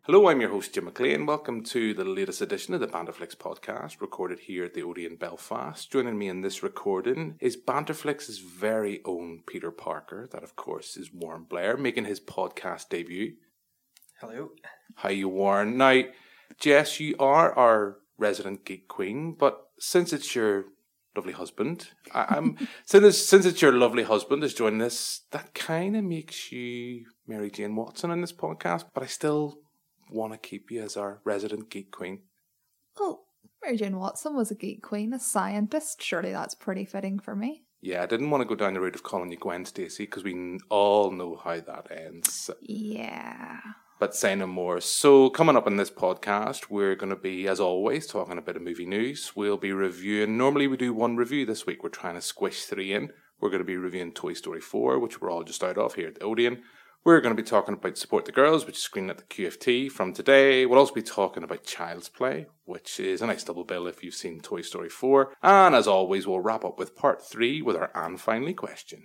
Hello, I'm your host Jim McLean. Welcome to the latest edition of the Banterflix podcast, recorded here at the Odeon Belfast. Joining me in this recording is Banterflix's very own Peter Parker. That, of course, is Warren Blair, making his podcast debut. Hello. How you, Warren? Now, Jess, you are our resident geek queen, but since it's your lovely husband, since it's your lovely husband is joining us, that kind of makes you Mary Jane Watson in this podcast, but I still want to keep you as our resident geek queen. Well, Mary Jane Watson was a geek queen, a scientist. Surely that's pretty fitting for me. Yeah, I didn't want to go down the route of calling you Gwen Stacy because we all know how that ends. Yeah. But say no more. So coming up in this podcast, we're going to be, as always, talking a bit of movie news. We'll be reviewing, normally we do one review this week. We're trying to squish 3 in. We're going to be reviewing Toy Story 4, which we're all just out of here at the Odeon. We're going to be talking about Support the Girls, which is screening at the QFT from today. We'll also be talking about Child's Play, which is a nice double bill if you've seen Toy Story 4. And as always, we'll wrap up with part 3 with our And Finally question.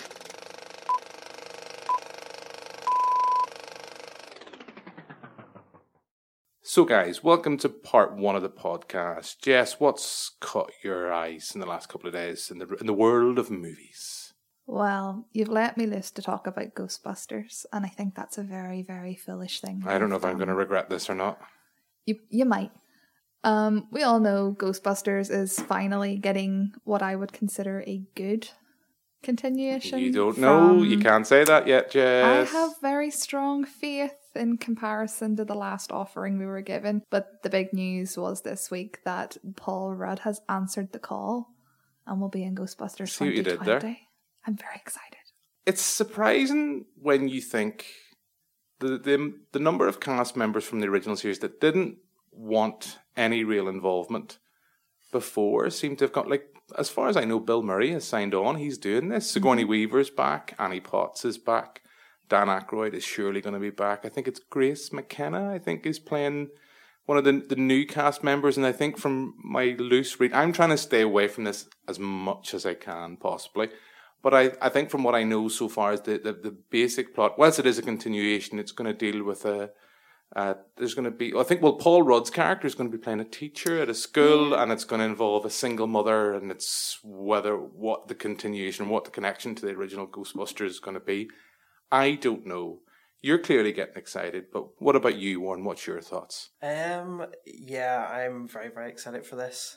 So guys, welcome to part 1 of the podcast. Jess, what's caught your eyes in the last couple of days in the world of movies? Well, you've let me loose to talk about Ghostbusters, and I think that's a very, very foolish thing. I don't know if I'm going to regret this or not. You might. We all know Ghostbusters is finally getting what I would consider a good continuation. You don't know. You can't say that yet, Jess. I have very strong faith in comparison to the last offering we were given. But the big news was this week that Paul Rudd has answered the call and will be in Ghostbusters 2020. See what you did there? I'm very excited. It's surprising when you think the number of cast members from the original series that didn't want any real involvement before seem to have got, like, as far as I know, Bill Murray has signed on. He's doing this. Sigourney Weaver's back. Annie Potts is back. Dan Aykroyd is surely going to be back. I think it's Grace McKenna, I think, is playing one of the new cast members. And I think from my loose read, I'm trying to stay away from this as much as I can, possibly. But I think from what I know so far is the basic plot, whilst it is a continuation, it's going to deal with there's going to be, I think, Paul Rudd's character is going to be playing a teacher at a school, and it's going to involve a single mother, and it's what the continuation, what the connection to the original Ghostbusters is going to be. I don't know. You're clearly getting excited, but what about you, Warren? What's your thoughts? Yeah, I'm very, very excited for this.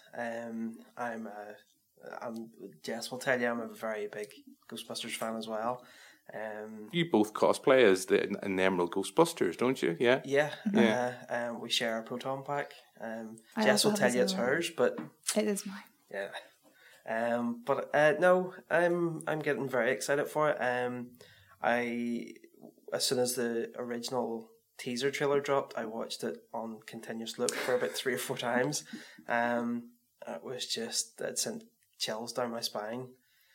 Jess will tell you I'm a very big Ghostbusters fan as well. You both cosplay as the Emerald Ghostbusters, don't you? Yeah. Yeah. We share a proton pack. Jess will tell you it's hers, but it is mine. Yeah. No, I'm getting very excited for it. As soon as the original teaser trailer dropped, I watched it on continuous loop for about 3 or 4 times. It sent chills down my spine.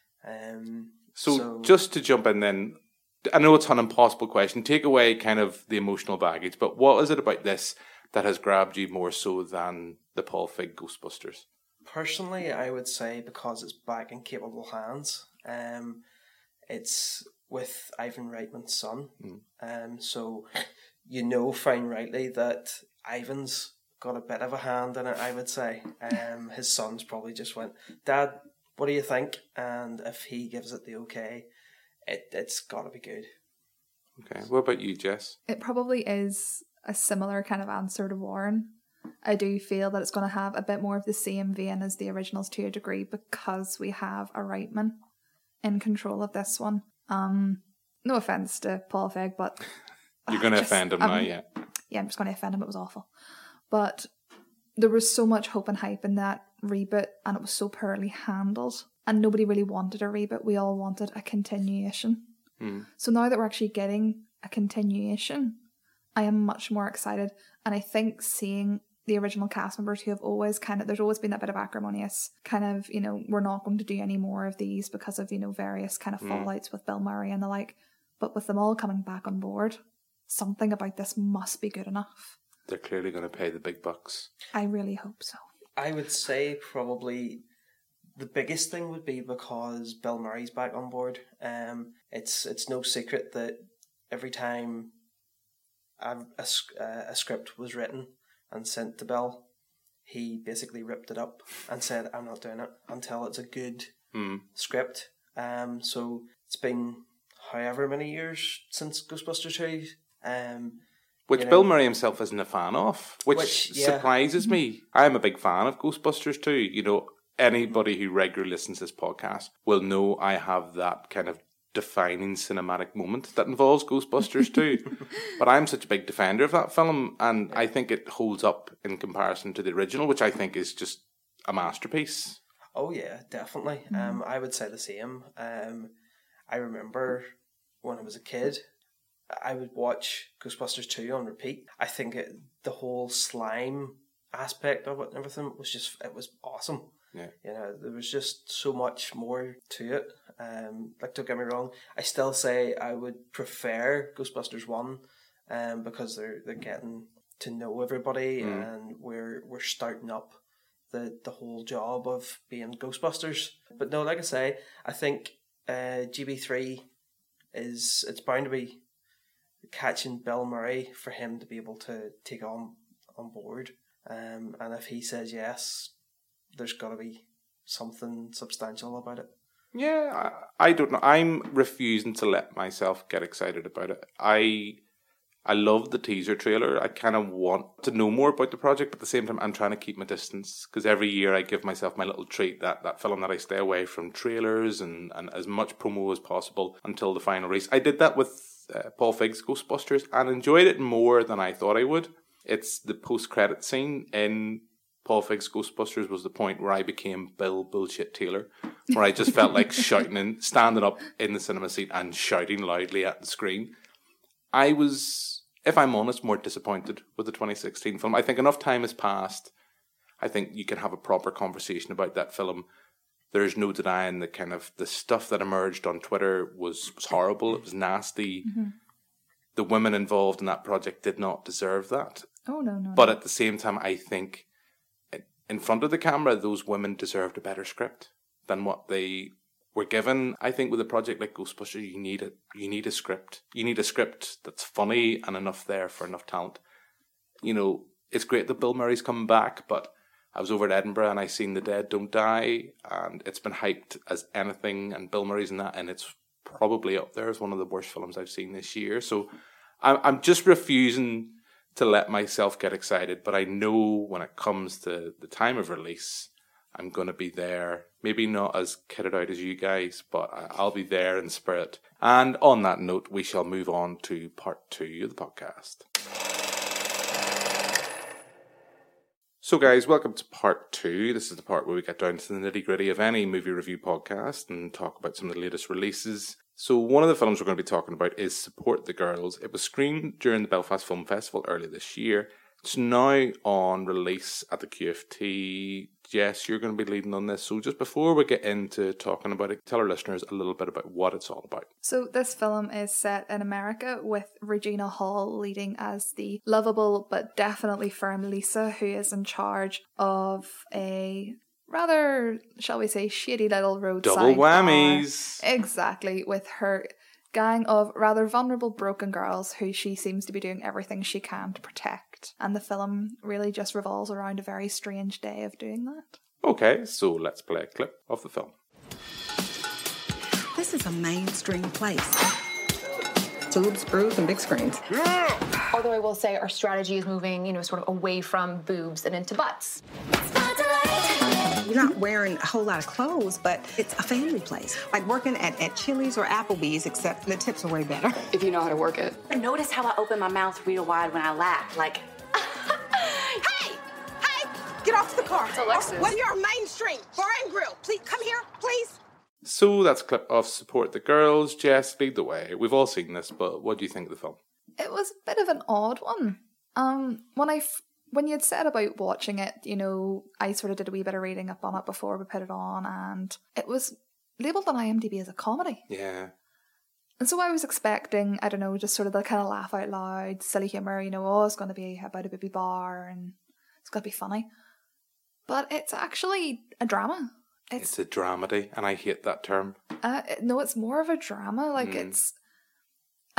So just to jump in then, I know it's an impossible question. Take away kind of the emotional baggage, but what is it about this that has grabbed you more so than the Paul Feig Ghostbusters? Personally, I would say because it's back in capable hands. It's with Ivan Reitman's son. So you know fine rightly that Ivan's got a bit of a hand in it, I would say. His son's probably just went, "Dad, what do you think?" And if he gives it the okay, it's got to be good. Okay. What about you, Jess? It probably is a similar kind of answer to Warren. I do feel that it's going to have a bit more of the same vein as the originals to a degree because we have a Reitman in control of this one. No offense to Paul Feig, but you're going to offend him now, yeah. Yeah, I'm just going to offend him. It was awful. But there was so much hope and hype in that reboot, and it was so poorly handled. And nobody really wanted a reboot. We all wanted a continuation. So now that we're actually getting a continuation, I am much more excited. And I think seeing the original cast members who have always there's always been that bit of acrimonious we're not going to do any more of these because of, various kind of fallouts with Bill Murray and the like. But with them all coming back on board, something about this must be good enough. They're clearly going to pay the big bucks. I really hope so. I would say probably the biggest thing would be because Bill Murray's back on board. It's no secret that every time a script was written and sent to Bill, he basically ripped it up and said, I'm not doing it until it's a good script. So it's been however many years since Ghostbusters 2. Which Bill Murray himself isn't a fan of, which surprises me. I'm a big fan of Ghostbusters 2. You know, anybody who regularly listens to this podcast will know I have that kind of defining cinematic moment that involves Ghostbusters 2. But I'm such a big defender of that film, and I think it holds up in comparison to the original, which I think is just a masterpiece. Oh yeah, definitely. I would say the same. I remember when I was a kid, I would watch Ghostbusters 2 on repeat. I think the whole slime aspect of it and everything was it was awesome. Yeah. You know, there was just so much more to it. Like, don't get me wrong, I still say I would prefer Ghostbusters 1 because they're getting to know everybody and we're starting up the whole job of being Ghostbusters. But no, like I say, I think GB3 it's bound to be catching Bill Murray for him to be able to take on board. And if he says yes, there's got to be something substantial about it. Yeah, I don't know. I'm refusing to let myself get excited about it. I love the teaser trailer. I kind of want to know more about the project, but at the same time, I'm trying to keep my distance because every year I give myself my little treat, that film that I stay away from trailers and as much promo as possible until the final release. I did that with Paul Feig's Ghostbusters and enjoyed it more than I thought I would. It's the post-credit scene in Paul Feig's Ghostbusters was the point where I became Bill Bullshit Taylor, where I just felt like shouting and standing up in the cinema seat and shouting loudly at the screen. I was, if I'm honest, more disappointed with the 2016 film. I think enough time has passed. I think you can have a proper conversation about that film. There's no denying the kind of the stuff that emerged on Twitter was horrible. It was nasty. Mm-hmm. The women involved in that project did not deserve that. Oh, no. But at the same time, I think in front of the camera, those women deserved a better script than what they were given. I think with a project like Ghostbusters, you need a script. You need a script that's funny and enough there for enough talent. You know, it's great that Bill Murray's coming back, but I was over at Edinburgh and I seen The Dead Don't Die, and it's been hyped as anything, and Bill Murray's in that, and it's probably up there as one of the worst films I've seen this year. So I'm just refusing to let myself get excited, but I know when it comes to the time of release, I'm going to be there. Maybe not as kitted out as you guys, but I'll be there in spirit. And on that note, we shall move on to part 2 of the podcast. So guys, welcome to part 2. This is the part where we get down to the nitty-gritty of any movie review podcast and talk about some of the latest releases. So one of the films we're going to be talking about is Support the Girls. It was screened during the Belfast Film Festival earlier this year. It's now on release at the QFT. Jess, you're going to be leading on this. So just before we get into talking about it, tell our listeners a little bit about what it's all about. So this film is set in America with Regina Hall leading as the lovable but definitely firm Lisa, who is in charge of a rather, shall we say, shady little roadside double whammies. Bar. Exactly, with her gang of rather vulnerable broken girls who she seems to be doing everything she can to protect. And the film really just revolves around a very strange day of doing that. Okay, so let's play a clip of the film. This is a mainstream place. Tubes, brews, and big screens. Yeah! Although I will say our strategy is moving, sort of away from boobs and into butts. You're not wearing a whole lot of clothes, but it's a family place. Like working at Chili's or Applebee's, except the tips are way better. If you know how to work it. Notice how I open my mouth real wide when I laugh, like... Hey! Get off the car. It's Alexis. Well, you're mainstream. Bar and grill. Please, come here, please. So that's a clip of Support the Girls. Jess, lead the way. We've all seen this, but what do you think of the film? It was a bit of an odd one. When you'd said about watching it, I sort of did a wee bit of reading up on it before we put it on, and it was labelled on IMDb as a comedy. Yeah. And so I was expecting, I don't know, just sort of the kind of laugh out loud, silly humour, it's going to be about a baby bar and it's going to be funny. But it's actually a drama. It's a dramedy, and I hate that term. No, it's more of a drama.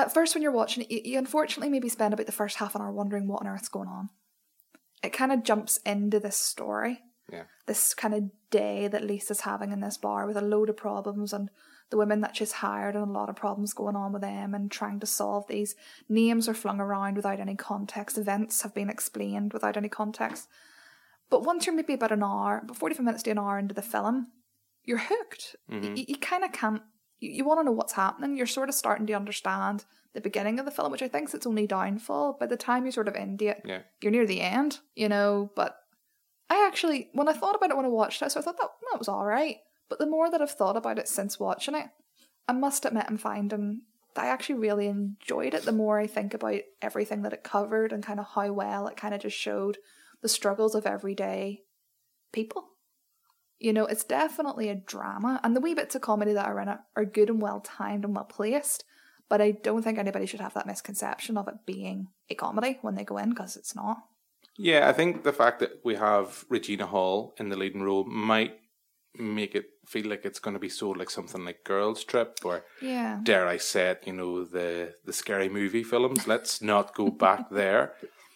At first, when you're watching it, you unfortunately maybe spend about the first half an hour wondering what on earth's going on. It kind of jumps into this story. Yeah. This kind of day that Lisa's having in this bar with a load of problems, and the women that she's hired and a lot of problems going on with them and trying to solve these. Names are flung around without any context. Events have been explained without any context. But once you're maybe about 45 minutes to an hour into the film, you're hooked. Mm-hmm. You kind of can't, you want to know what's happening. You're sort of starting to understand the beginning of the film, which I think is its only downfall. By the time you sort of end it, you're near the end, you know. But I actually, when I thought about it when I watched it, so I thought that was all right. But the more that I've thought about it since watching it, I must admit I'm finding that I actually really enjoyed it. The more I think about everything that it covered and kind of how well it kind of just showed the struggles of everyday people. You know, it's definitely a drama, and the wee bits of comedy that are in it are good and well timed and well placed, but I don't think anybody should have that misconception of it being a comedy when they go in, because it's not. Yeah, I think the fact that we have Regina Hall in the leading role might make it feel like it's going to be sold like something like Girls Trip, or dare I say it, you know, the scary movie films. Let's not go back there.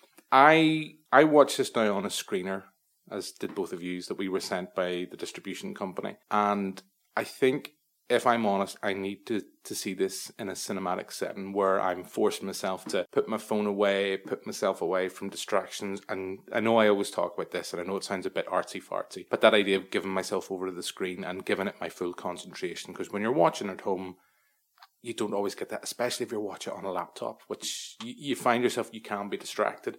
I watched this now on a screener, as did both of you, that we were sent by the distribution company. And I think, if I'm honest, I need to see this in a cinematic setting where I'm forcing myself to put my phone away, put myself away from distractions. And I know I always talk about this, and I know it sounds a bit artsy-fartsy, but that idea of giving myself over to the screen and giving it my full concentration, because when you're watching at home, you don't always get that, especially if you're watching it on a laptop, which you find yourself, you can be distracted.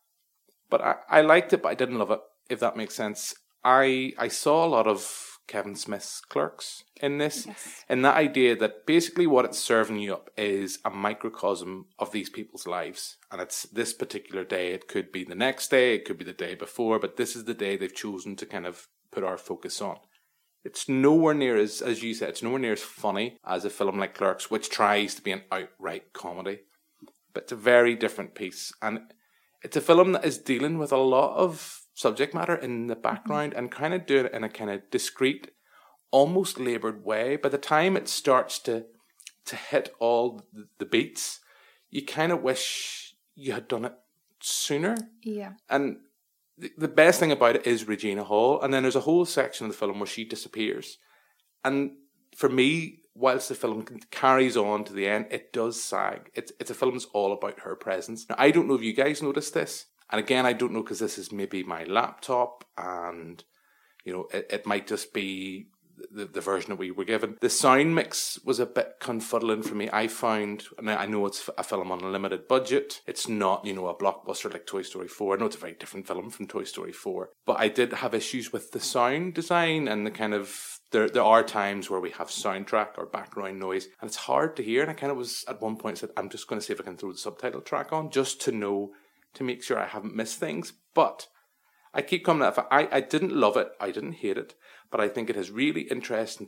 But I liked it, but I didn't love it, if that makes sense. I saw a lot of Kevin Smith's Clerks in this, and that idea that basically what it's serving you up is a microcosm of these people's lives, and it's this particular day. It could be the next day, it could be the day before, but this is the day they've chosen to kind of put our focus on. It's nowhere near as you said, it's nowhere near as funny as a film like Clerks, which tries to be an outright comedy, but it's a very different piece, and it's a film that is dealing with a lot of subject matter in the background and kind of doing it in a kind of discreet, almost laboured way. By the time it starts to hit all the beats, you kind of wish you had done it sooner. Yeah. And the best thing about it is Regina Hall, and then there's a whole section of the film where she disappears. And for me, whilst the film carries on to the end, it does sag. It's a film that's all about her presence. Now, I don't know if you guys noticed this. And again, I don't know, because this is maybe my laptop, and, you know, it might just be the version that we were given. The sound mix was a bit confuddling for me. I found, and I know it's a film on a limited budget. It's not, you know, a blockbuster like Toy Story 4. I know it's a very different film from Toy Story 4. But I did have issues with the sound design and the kind of, there are times where we have soundtrack or background noise, and it's hard to hear. And I kind of was, at one point, said, I'm just going to see if I can throw the subtitle track on, just to know, to make sure I haven't missed things. But I keep coming at it. I didn't love it. I didn't hate it. But I think it has really interesting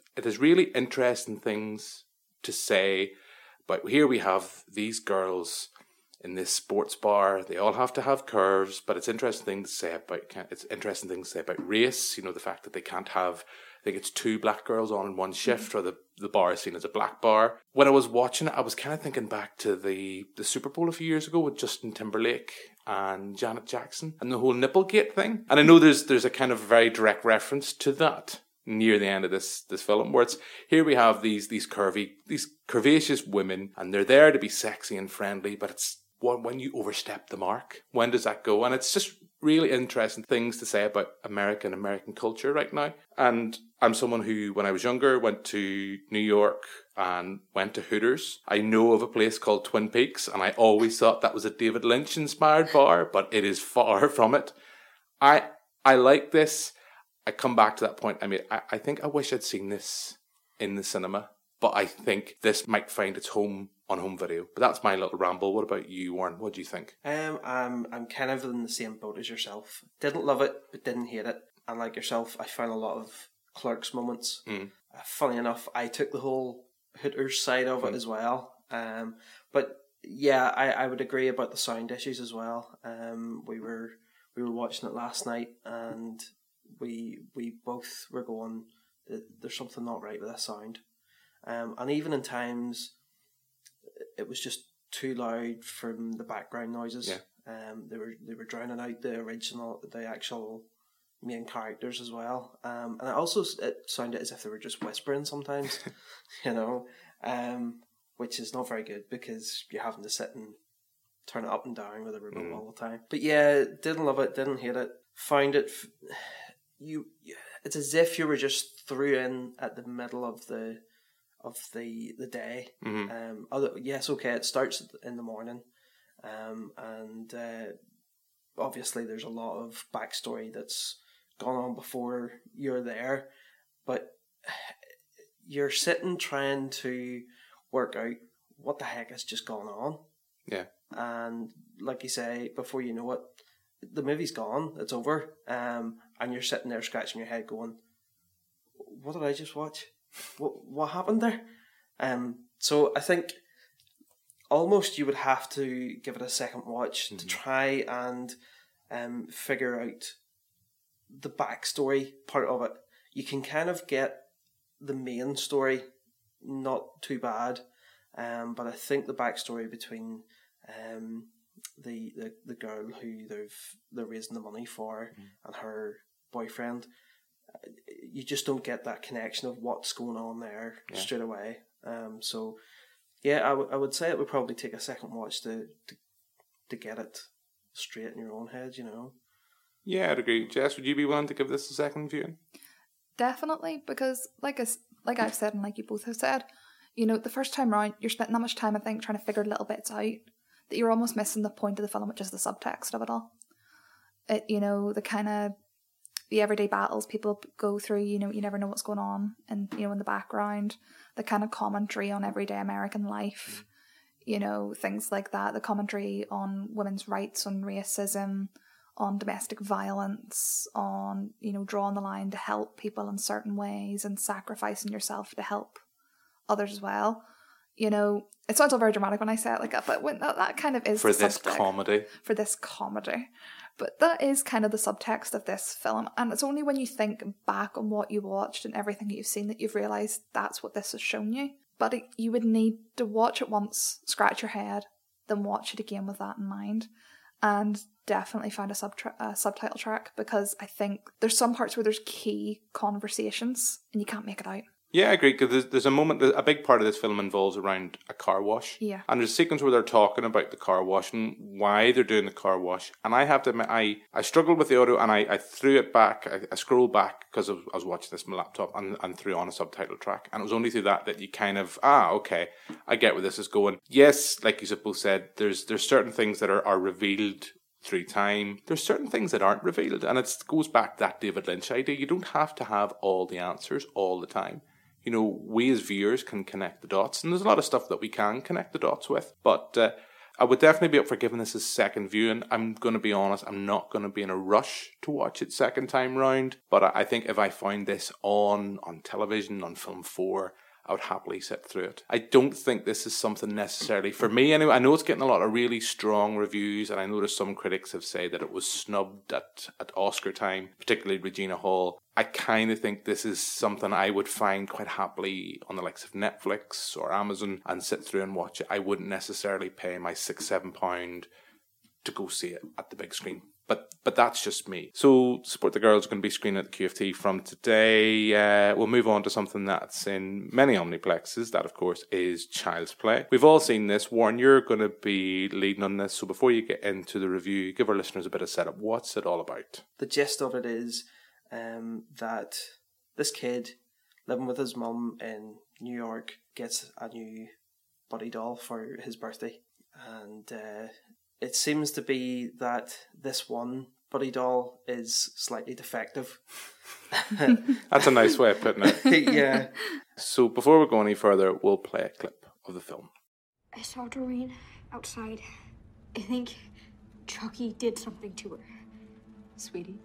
things to say. But here we have these girls in this sports bar. They all have to have curves. But it's interesting things to say about race. You know, the fact that they can't have, I think it's 2 black girls on in one shift, or the bar is seen as a black bar. When I was watching it, I was kind of thinking back to the Super Bowl a few years ago with Justin Timberlake and Janet Jackson and the whole Nipplegate thing. And I know there's a kind of very direct reference to that near the end of this film, where it's, here we have these curvaceous women, and they're there to be sexy and friendly, but it's when you overstep the mark, when does that go? And it's just really interesting things to say about American culture right now. And I'm someone who, when I was younger, went to New York and went to Hooters. I know of a place called Twin Peaks, and I always thought that was a David Lynch-inspired bar, but it is far from it. I like this. I come back to that point. I mean, I think I wish I'd seen this in the cinema, but I think this might find its home on home video. But that's my little ramble. What about you, Warren? What do you think? I'm kind of in the same boat as yourself. Didn't love it, but didn't hate it. And like yourself, I found a lot of Clerks moments. Funny enough, I took the whole Hooters side of it as well. But yeah, I would agree about the sound issues as well. We were watching it last night, and we both were going, there's something not right with that sound. And even in times, it was just too loud from the background noises. Yeah. They were drowning out the actual main characters as well. And it sounded as if they were just whispering sometimes, which is not very good because you're having to sit and turn it up and down with a remote all the time. But yeah, didn't love it, didn't hate it. Found it, it's as if you were just threw in at the middle of the day. Yes, okay, it starts in the morning, and obviously there's a lot of backstory that's gone on before you're there, but you're sitting trying to work out what the heck has just gone on. Yeah. And like you say, before you know it, the movie's gone, it's over, and you're sitting there scratching your head going, what did I just watch? What happened there? So I think almost you would have to give it a second watch to try and figure out the backstory part of it. You can kind of get the main story not too bad, but I think the backstory between the girl who they're raising the money for and her boyfriend, you just don't get that connection of what's going on there straight away. So yeah, I would say it would probably take a second watch to get it straight in your own head, Yeah, I'd agree. Jess, would you be willing to give this a second viewing? Definitely, because like I've said and like you both have said, the first time round you're spending that much time, I think, trying to figure little bits out that you're almost missing the point of the film, which is the subtext of it all. The kind of the everyday battles people go through, you never know what's going on, and in the background, the kind of commentary on everyday American life, things like that, the commentary on women's rights, on racism, on domestic violence, on drawing the line to help people in certain ways and sacrificing yourself to help others as well. It sounds all very dramatic when I say it like that, but when that kind of is for this comedy. But that is kind of the subtext of this film, and it's only when you think back on what you watched and everything that you've seen that you've realised that's what this has shown you. But you would need to watch it once, scratch your head, then watch it again with that in mind, and definitely find a subtitle track, because I think there's some parts where there's key conversations and you can't make it out. Yeah, I agree, because there's a moment, a big part of this film involves around a car wash. Yeah. And there's a sequence where they're talking about the car wash and why they're doing the car wash. And I have to admit, I struggled with the audio, and I threw it back, I scrolled back because I was watching this on my laptop, and threw on a subtitle track. And it was only through that you kind of, okay, I get where this is going. Yes, like you both said, there's certain things that are revealed through time. There's certain things that aren't revealed. And it goes back to that David Lynch idea. You don't have to have all the answers all the time. We as viewers can connect the dots, and there's a lot of stuff that we can connect the dots with. But I would definitely be up for giving this a second view, and I'm going to be honest, I'm not going to be in a rush to watch it second time round. But I think if I find this on television, on Film 4, I would happily sit through it. I don't think this is something necessarily for me anyway. I know it's getting a lot of really strong reviews, and I noticed some critics have said that it was snubbed at Oscar time, particularly Regina Hall. I kind of think this is something I would find quite happily on the likes of Netflix or Amazon and sit through and watch it. I wouldn't necessarily pay my £6-7 to go see it at the big screen. But that's just me. So Support the Girls is going to be screening at the QFT from today. We'll move on to something that's in many omniplexes. That, of course, is Child's Play. We've all seen this. Warren, you're going to be leading on this. So before you get into the review, give our listeners a bit of setup. What's it all about? The gist of it is that this kid living with his mum in New York gets a new Buddy doll for his birthday. And it seems to be that this one Buddy doll is slightly defective. That's a nice way of putting it. Yeah. So before we go any further, we'll play a clip of the film. I saw Doreen outside. I think Chucky did something to her. Sweetie,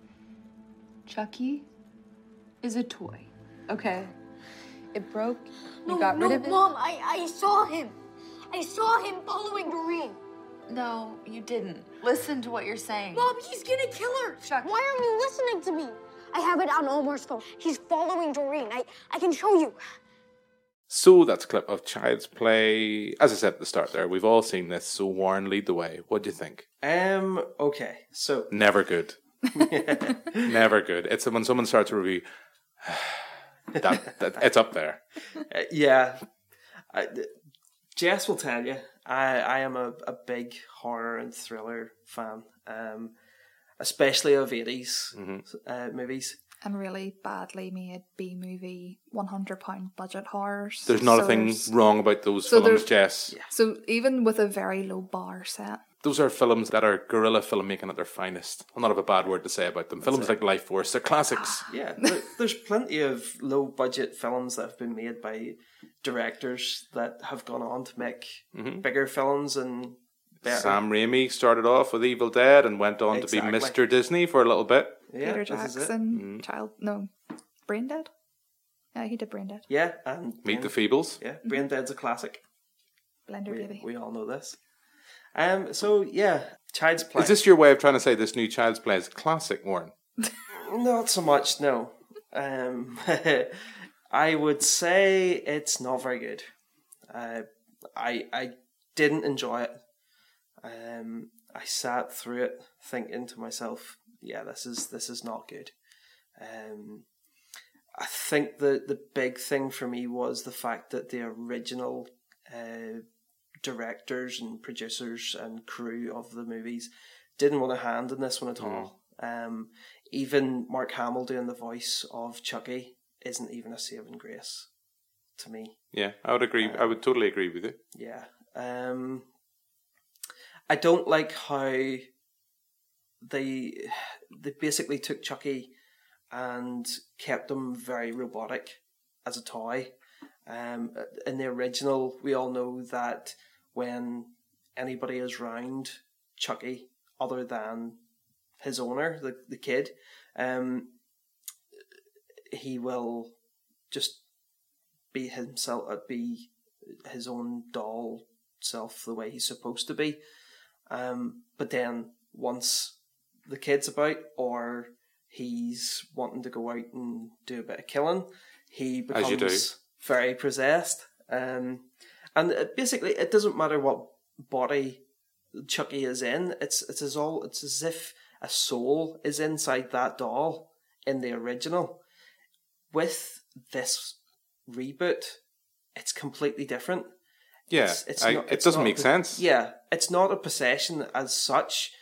Chucky is a toy, okay? It broke, you got rid of it. Mom, I saw him. I saw him following Doreen. No, you didn't. Listen to what you're saying. Mom, he's gonna kill her. Chuck. Why aren't you listening to me? I have it on Omar's phone. He's following Doreen. I can show you. So that's a clip of Child's Play. As I said at the start there, we've all seen this. So Warren, lead the way. What do you think? Okay, so Never good. Never good. It's when someone starts a review. that it's up there. Yeah, Jess will tell you. I am a big horror and thriller fan, especially of 80s movies. And really badly made B-movie £100 budget horrors. There's not a thing wrong about those films, Jess. Yeah. So even with a very low bar set. Those are films that are guerrilla filmmaking at their finest. I'll not have a bad word to say about them. Films like Life Force, they're classics. Yeah, there's plenty of low-budget films that have been made by directors that have gone on to make bigger films and better. Sam Raimi started off with Evil Dead and went on to be Mr. Disney for a little bit. Yeah, Peter Jackson, Brain Dead? Yeah, he did Brain Dead. Yeah, and Meet the Feebles. Yeah, Brain Dead's a classic. Blender Baby. We all know this. So yeah, Child's Play. Is this your way of trying to say this new Child's Play is a classic, Warren? Not so much, no. I would say it's not very good. I didn't enjoy it. I sat through it thinking to myself, yeah, this is not good. I think the big thing for me was the fact that the original directors and producers and crew of the movies didn't want a hand in this one at all. Even Mark Hamill doing the voice of Chucky isn't even a saving grace to me. Yeah, I would agree. I would totally agree with you. Yeah. I don't like how they basically took Chucky and kept him very robotic as a toy. In the original, we all know that when anybody is round Chucky, other than his owner, the kid, he will just be himself, be his own doll self, the way he's supposed to be. But then once the kid's about, or he's wanting to go out and do a bit of killing, he becomes very possessed. And basically, it doesn't matter what body Chucky is in. It's as if a soul is inside that doll in the original. With this reboot, it's completely different. Yeah, it doesn't make sense. Yeah, it's not a possession as such,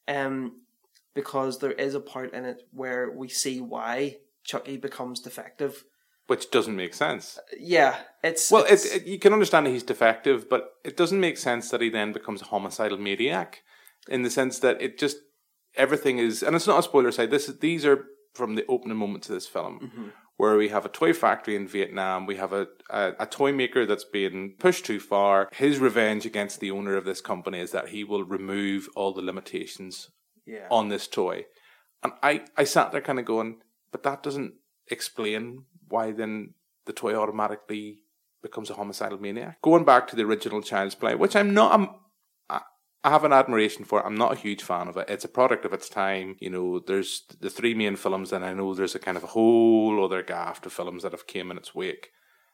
because there is a part in it where we see why Chucky becomes defective. Which doesn't make sense. Yeah, you can understand that he's defective, but it doesn't make sense that he then becomes a homicidal maniac, in the sense that everything is, and it's not a spoiler side. These are from the opening moments of this film, where we have a toy factory in Vietnam. We have a toy maker that's being pushed too far. His revenge against the owner of this company is that he will remove all the limitations on this toy. And I sat there kind of going, but that doesn't explain why then the toy automatically becomes a homicidal maniac. Going back to the original Child's Play, which I have an admiration for. I'm not a huge fan of it. It's a product of its time. You know, there's the three main films, and I know there's a kind of a whole other gaff of films that have came in its wake.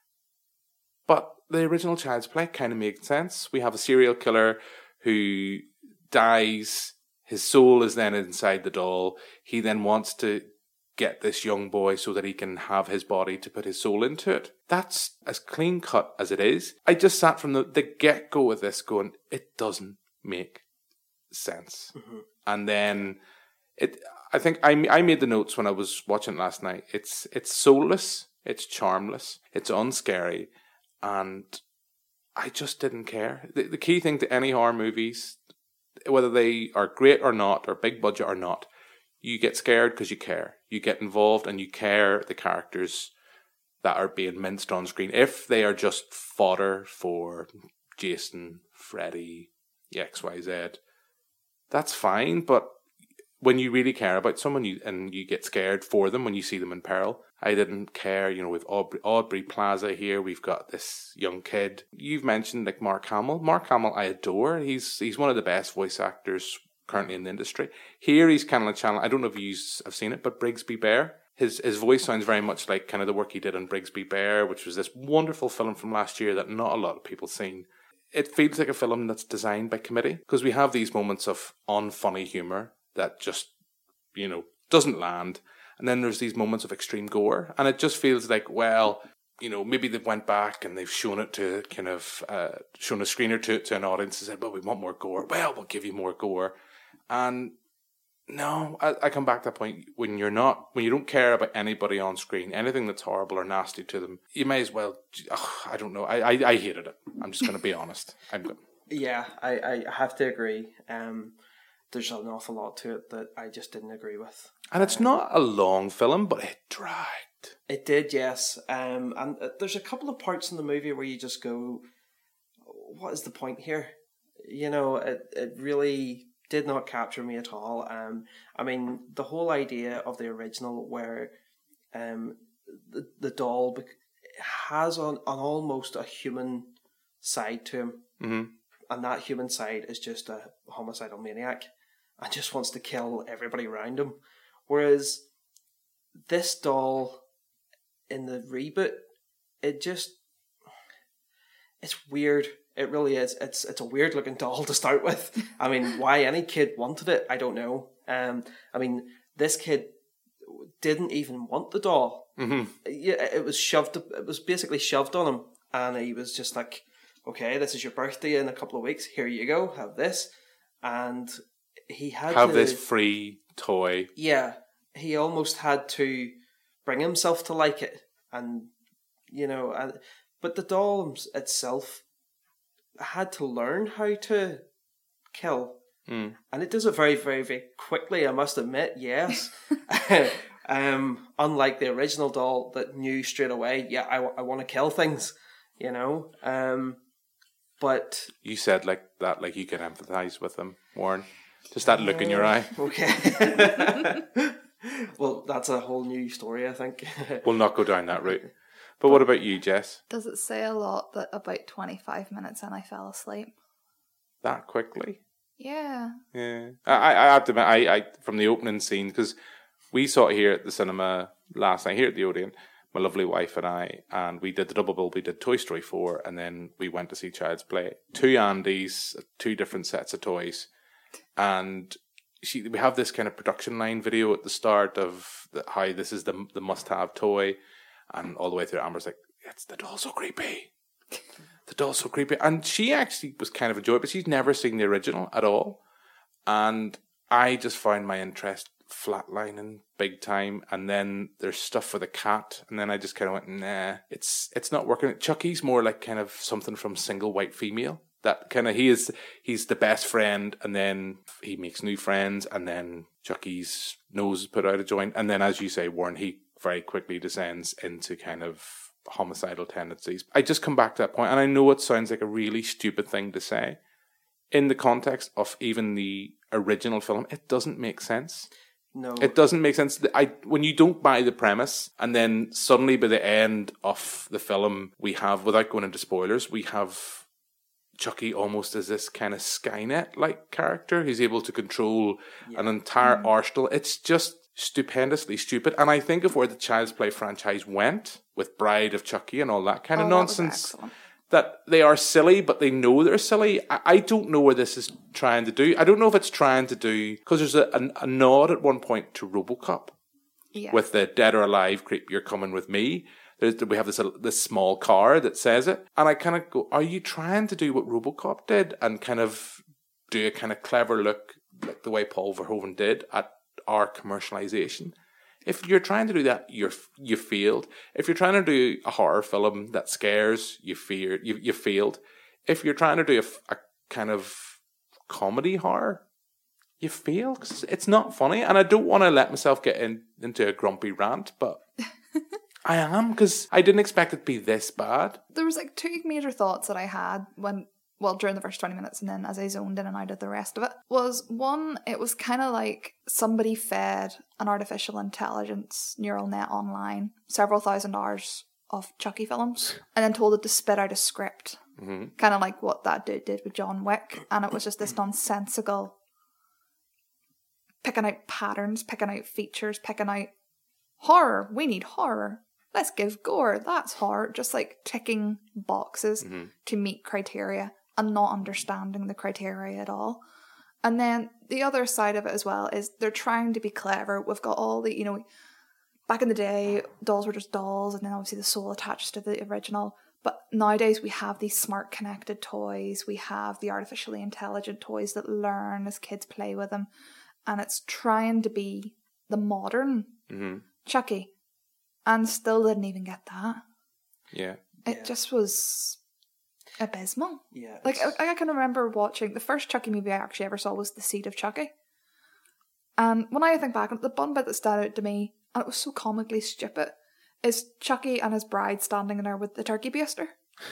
But the original Child's Play kind of made sense. We have a serial killer who dies. His soul is then inside the doll. He then wants to get this young boy so that he can have his body to put his soul into it. That's as clean cut as it is. I just sat from the get-go with this going, it doesn't make sense. And then I think I made the notes when I was watching it last night. It's soulless, it's charmless, it's unscary, and I just didn't care. The key thing to any horror movies, whether they are great or not, or big budget or not, you get scared because you care. You get involved and you care the characters that are being minced on screen. If they are just fodder for Jason, Freddy, XYZ, that's fine. But when you really care about someone, you get scared for them when you see them in peril. I didn't care. You know, with Aubrey Plaza here, we've got this young kid. You've mentioned like Mark Hamill. Mark Hamill, I adore. He's one of the best voice actors currently in the industry. Here, he's kind of like channel. I don't know if you have seen it, but Brigsby Bear. His voice sounds very much like kind of the work he did on Brigsby Bear, which was this wonderful film from last year that not a lot of people seen. It feels like a film that's designed by committee, because we have these moments of unfunny humour that just, doesn't land. And then there's these moments of extreme gore. And it just feels like, well, maybe they've went back and they've shown it to shown a screener to an audience and said, well, we want more gore. Well, we'll give you more gore. And no, I come back to that point when you don't care about anybody on screen, anything that's horrible or nasty to them, you may as well, I don't know. I hated it. I'm just going to be honest. Yeah, I have to agree. There's an awful lot to it that I just didn't agree with. And it's not a long film, but it dragged. It did, yes. And there's a couple of parts in the movie where you just go, what is the point here? It really did not capture me at all. I mean, the whole idea of the original where the doll has on almost a human side to him. Mm-hmm. And that human side is just a homicidal maniac and just wants to kill everybody around him. Whereas this doll in the reboot, it's weird. It really is. It's a weird looking doll to start with. I mean, why any kid wanted it, I don't know. I mean, this kid didn't even want the doll. Mm-hmm. It was basically shoved on him, and he was just like, okay, this is your birthday in a couple of weeks. Here you go, have this. And he had have this free toy. Yeah, he almost had to bring himself to like it, and but the doll itself had to learn how to kill, and it does it very, very, very quickly. I must admit, yes. Unlike the original doll that knew straight away, yeah, I want to kill things, But you said like that, like you can empathise with him, Warren. Just that look in your eye. Okay. Well, that's a whole new story, I think. We'll not go down that route. But what about you, Jess? Does it say a lot that about 25 minutes and I fell asleep? That quickly? Yeah. Yeah. I have to admit, I from the opening scene, because we saw it here at the cinema last night, here at the Odeon, my lovely wife and we did the double bill. We did Toy Story 4, and then we went to see Child's Play. 2 Andys, 2 different sets of toys. And we have this kind of production line video at the start of how this is the must-have toy. And all the way through, Amber's like, the doll's so creepy. The doll's so creepy. And she actually was kind of enjoying it, but she's never seen the original at all. And I just found my interest flatlining big time. And then there's stuff for the cat. And then I just kind of went, nah, it's not working. Chucky's more like kind of something from Single White Female. That kind of, he's the best friend, and then he makes new friends, and then Chucky's nose is put out of joint. And then, as you say, Warren, he very quickly descends into kind of homicidal tendencies. I just come back to that point, and I know it sounds like a really stupid thing to say. In the context of even the original film, it doesn't make sense. No. It doesn't make sense. When you don't buy the premise, and then suddenly by the end of the film, we have, without going into spoilers, we have Chucky almost as this kind of Skynet-like character who's able to control an entire arsenal. It's just stupendously stupid. And I think of where the Child's Play franchise went with Bride of Chucky and all that kind of nonsense, that they are silly, but they know they're silly. I don't know where this is trying to do. I don't know if it's trying to do, because there's a nod at one point to RoboCop with the dead or alive creep, you're coming with me. We have this small car that says it. And I kind of go, are you trying to do what RoboCop did and kind of do a kind of clever look like the way Paul Verhoeven did at our commercialization? If you're trying to do that, you failed. If you're trying to do a horror film that scares, you failed. If you're trying to do a kind of comedy horror, you failed. 'Cause it's not funny. And I don't want to let myself get into a grumpy rant, but I am, because I didn't expect it to be this bad. There was like 2 major thoughts that I had during the first 20 minutes, and then as I zoned in and out of the rest of it, was one, it was kind of like somebody fed an artificial intelligence neural net online several thousand hours of Chucky films and then told it to spit out a script. Mm-hmm. Kind of like what that dude did with John Wick. And it was just this nonsensical picking out patterns, picking out features, picking out horror, we need horror. Let's give gore, that's horror. Just like ticking boxes to meet criteria and not understanding the criteria at all. And then the other side of it as well is they're trying to be clever. We've got all the, back in the day, dolls were just dolls, and then obviously the soul attached to the original. But nowadays we have these smart connected toys. We have the artificially intelligent toys that learn as kids play with them. And it's trying to be the modern Chucky. And still didn't even get that. Yeah. It just was abysmal. Yeah. Like, I can remember watching, the first Chucky movie I actually ever saw was The Seed of Chucky. And when I think back, the one bit that stood out to me, and it was so comically stupid, is Chucky and his bride standing in there with the turkey baster.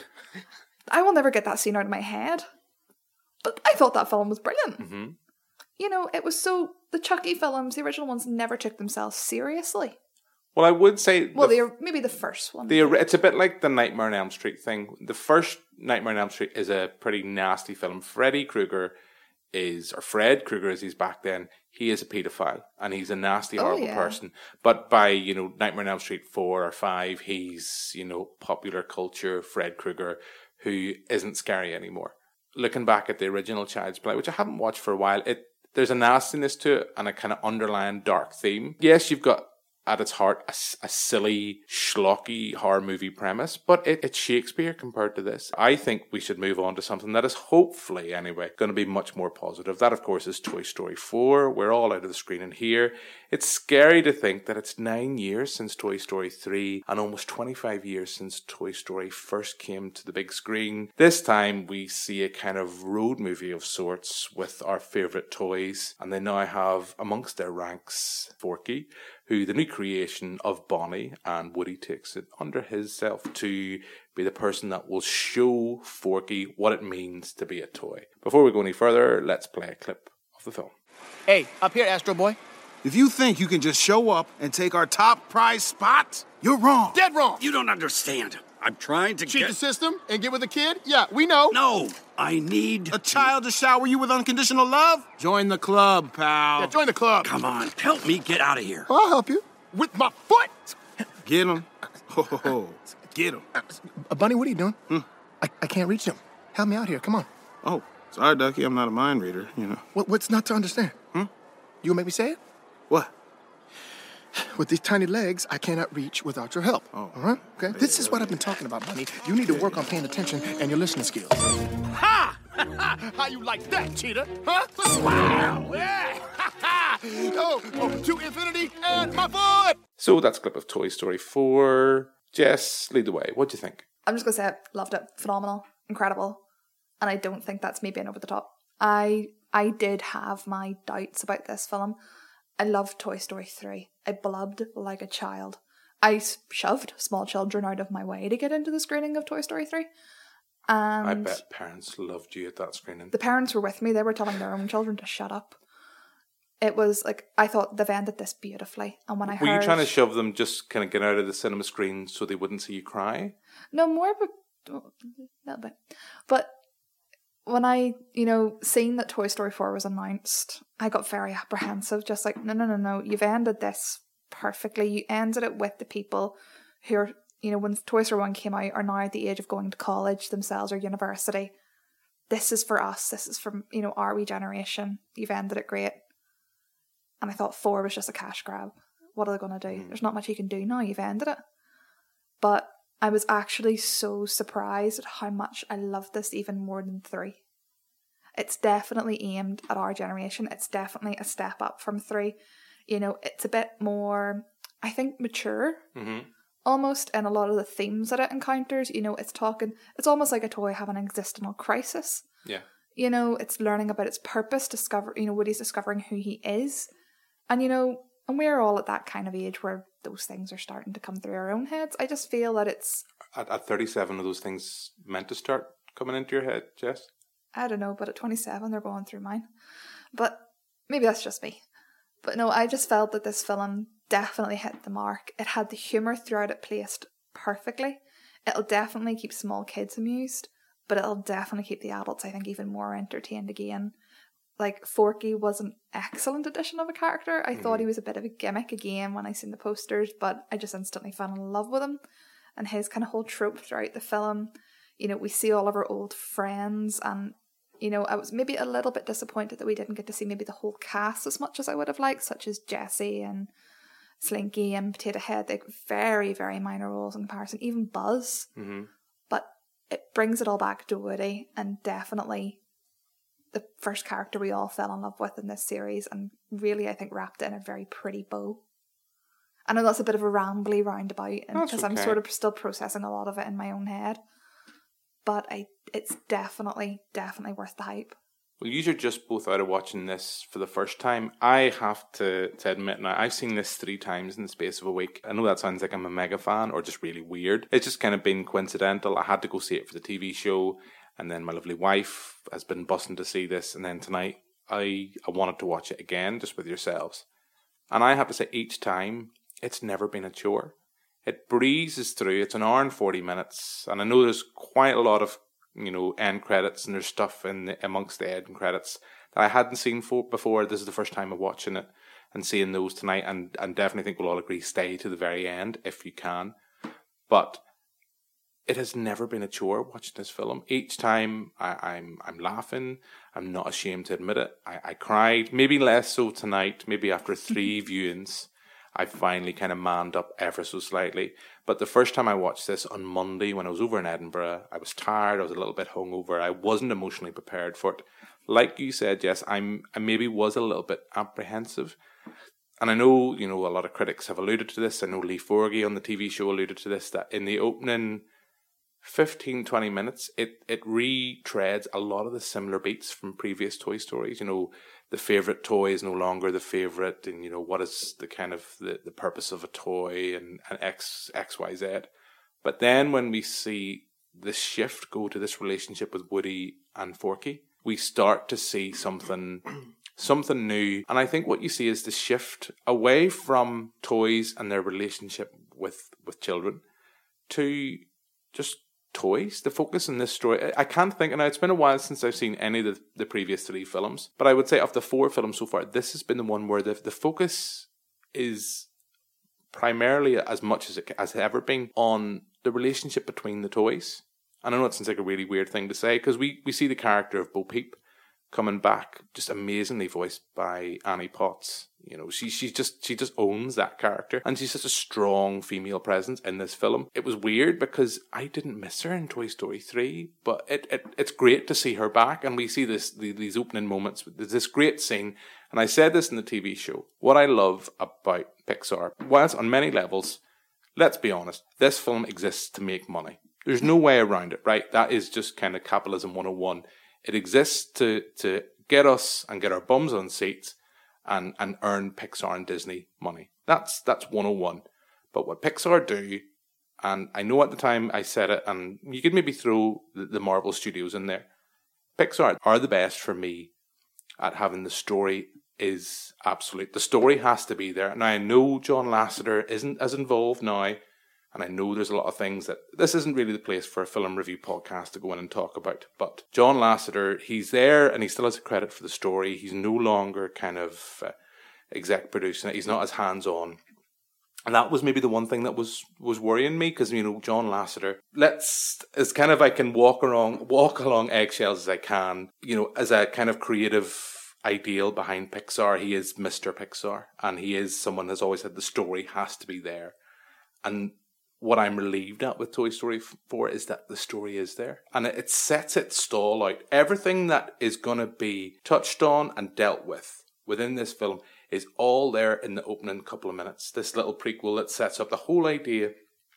I will never get that scene out of my head. But I thought that film was brilliant. Mm-hmm. It was so, the Chucky films, the original ones, never took themselves seriously. Well, I would say... Well, maybe the first one. It's a bit like the Nightmare on Elm Street thing. The first Nightmare on Elm Street is a pretty nasty film. Fred Krueger as he's back then, he is a paedophile. And he's a nasty, horrible person. But by, Nightmare on Elm Street 4 or 5, he's, popular culture Fred Krueger, who isn't scary anymore. Looking back at the original Child's Play, which I haven't watched for a while, there's a nastiness to it and a kind of underlying dark theme. Yes, you've got at its heart a silly, schlocky horror movie premise, but it's Shakespeare compared to this. I think we should move on to something that is hopefully, anyway, going to be much more positive. That, of course, is Toy Story 4. We're all out of the screen in here. It's scary to think that it's 9 years since Toy Story 3 and almost 25 years since Toy Story first came to the big screen. This time we see a kind of road movie of sorts with our favourite toys, and they now have amongst their ranks Forky, who the new creation of Bonnie, and Woody takes it under himself to be the person that will show Forky what it means to be a toy. Before we go any further, let's play a clip of the film. Hey, up here, Astro Boy. If you think you can just show up and take our top prize spot, you're wrong. Dead wrong. You don't understand. I'm trying to Cheat the system and get with a kid? Yeah, we know. No, I need... A child to shower you with unconditional love? Join the club, pal. Yeah, join the club. Come on, help me get out of here. I'll help you. With my foot. Get him. Ho, get him. Bunny, what are you doing? I can't reach him. Help me out here, come on. Oh, sorry, Ducky, I'm not a mind reader, What's not to understand? You gonna make me say it? What? With these tiny legs, I cannot reach without your help. Oh. All right? Okay? This is what I've been talking about, Bunny. You need to work on paying attention and your listening skills. Ha! How you like that, cheetah? Huh? Wow! Yeah! To infinity and my foot! So that's a clip of Toy Story 4. Jess, lead the way. What do you think? I'm just going to say loved it. Phenomenal. Incredible. And I don't think that's me being over the top. I did have my doubts about this film. I loved Toy Story 3. I blubbed like a child. I shoved small children out of my way to get into the screening of Toy Story 3. And I bet parents loved you at that screening. The parents were with me. They were telling their own children to shut up. It was like, I thought they've ended this beautifully. And when I heard... Were you trying to shove them just kind of get out of the cinema screen so they wouldn't see you cry? No, more, but a little bit. But when I, seen that Toy Story 4 was announced, I got very apprehensive. Just like, no. You've ended this perfectly. You ended it with the people who are, when Toy Story 1 came out, are now at the age of going to college themselves or university. This is for us. This is for, our wee generation. You've ended it great. And I thought 4 was just a cash grab. What are they going to do? There's not much you can do now. You've ended it. But I was actually so surprised at how much I loved this even more than 3. It's definitely aimed at our generation. It's definitely a step up from 3. It's a bit more, I think, mature. Almost in a lot of the themes that it encounters. It's almost like a toy having an existential crisis. Yeah. It's learning about its purpose, Woody's discovering who he is. And, and we're all at that kind of age where those things are starting to come through our own heads. I just feel that it's... At 37, are those things meant to start coming into your head, Jess? I don't know, but at 27, they're going through mine. But maybe that's just me. But no, I just felt that this film definitely hit the mark. It had the humour throughout it placed perfectly. It'll definitely keep small kids amused, but it'll definitely keep the adults, I think, even more entertained again. like Forky was an excellent addition of a character. I thought he was a bit of a gimmick again when I seen the posters, but I just instantly fell in love with him and his kind of whole trope throughout the film. You know, we see all of our old friends, and you know, I was maybe a little bit disappointed that we didn't get to see maybe the whole cast as much as I would have liked, such as Jessie and Slinky and Potato Head. They're very, very minor roles in comparison. Even Buzz. But it brings it all back to Woody, and definitely the first character we all fell in love with in this series, and really I think wrapped it in a very pretty bow. I know that's a bit of a rambly roundabout, because I'm sort of still processing a lot of it in my own head, but it's definitely worth the hype. Well, you're just both out of watching this for the first time. I have to admit now, I've seen this 3 times in the space of a week. I know that sounds like I'm a mega fan or just really weird. It's just kind of been coincidental. I had to go see it for the TV show, and then my lovely wife has been bussing to see this, and then tonight I wanted to watch it again just with yourselves. And I have to say, each time, it's never been a chore. It breezes through. It's an hour and 40 minutes, and I know there's quite a lot of, you know, end credits, and there's stuff amongst the end credits that I hadn't seen before. This is the first time of watching it and seeing those tonight, and definitely think we'll all agree, stay to the very end if you can. But it has never been a chore watching this film. Each time I'm laughing. I'm not ashamed to admit it. I cried, maybe less so tonight, maybe after 3 viewings. I finally kind of manned up ever so slightly. But the first time I watched this on Monday when I was over in Edinburgh, I was tired, I was a little bit hungover, I wasn't emotionally prepared for it. Like you said, Jess, I maybe was a little bit apprehensive. And I know, you know, a lot of critics have alluded to this. I know Lee Forgy on the TV show alluded to this, that in the opening 15-20 minutes, it retreads a lot of the similar beats from previous Toy Stories. You know, the favourite toy is no longer the favourite, and you know, what is the kind of the purpose of a toy, and X, Y, Z. But then when we see the shift go to this relationship with Woody and Forky, we start to see something new. And I think what you see is the shift away from toys and their relationship with children to just toys. The focus in this story, I can't think, and it's been a while since I've seen any of the previous 3 films, but I would say of the 4 films so far, this has been the one where the focus is primarily, as much as it has ever been, on the relationship between the toys. And I know it sounds like a really weird thing to say, because we see the character of Bo Peep coming back, just amazingly voiced by Annie Potts. You know, she just owns that character, and she's such a strong female presence in this film. It was weird because I didn't miss her in Toy Story 3, but it's great to see her back, and we see these opening moments. There's this great scene, and I said this in the TV show. What I love about Pixar, whilst on many levels, let's be honest, this film exists to make money. There's no way around it, right? That is just kind of capitalism 101. It exists to get us and get our bums on seats and earn Pixar and Disney money. That's 101. But what Pixar do, and I know at the time I said it, and you could maybe throw the Marvel Studios in there, Pixar are the best for me at having the story is absolute. The story has to be there. Now, I know John Lasseter isn't as involved now, and I know there's a lot of things that this isn't really the place for a film review podcast to go in and talk about. But John Lasseter, he's there and he still has a credit for the story. He's no longer kind of exec producing it. He's not as hands-on. And that was maybe the one thing that was worrying me, because, you know, John Lasseter, it's kind of, I can walk along eggshells as I can, you know, as a kind of creative ideal behind Pixar. He is Mr. Pixar, and he is someone who's always had the story has to be there. And what I'm relieved at with Toy Story 4 is that the story is there. And it sets its stall out. Everything that is going to be touched on and dealt with within this film is all there in the opening couple of minutes. This little prequel that sets up the whole idea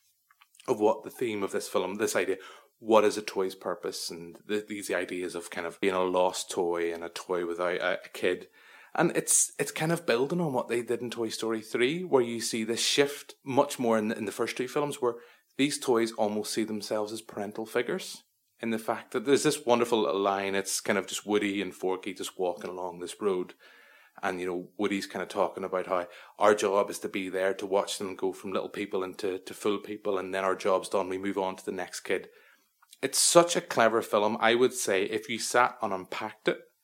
of what the theme of this film, this idea, what is a toy's purpose, and these ideas of kind of being a lost toy and a toy without a kid. And it's kind of building on what they did in Toy Story 3, where you see this shift much more in the first 2 films, where these toys almost see themselves as parental figures. In the fact that there's this wonderful line, it's kind of just Woody and Forky just walking along this road. And, you know, Woody's kind of talking about how our job is to be there to watch them go from little people into full people, and then our job's done, we move on to the next kid. It's such a clever film. I would say if you sat and unpacked it,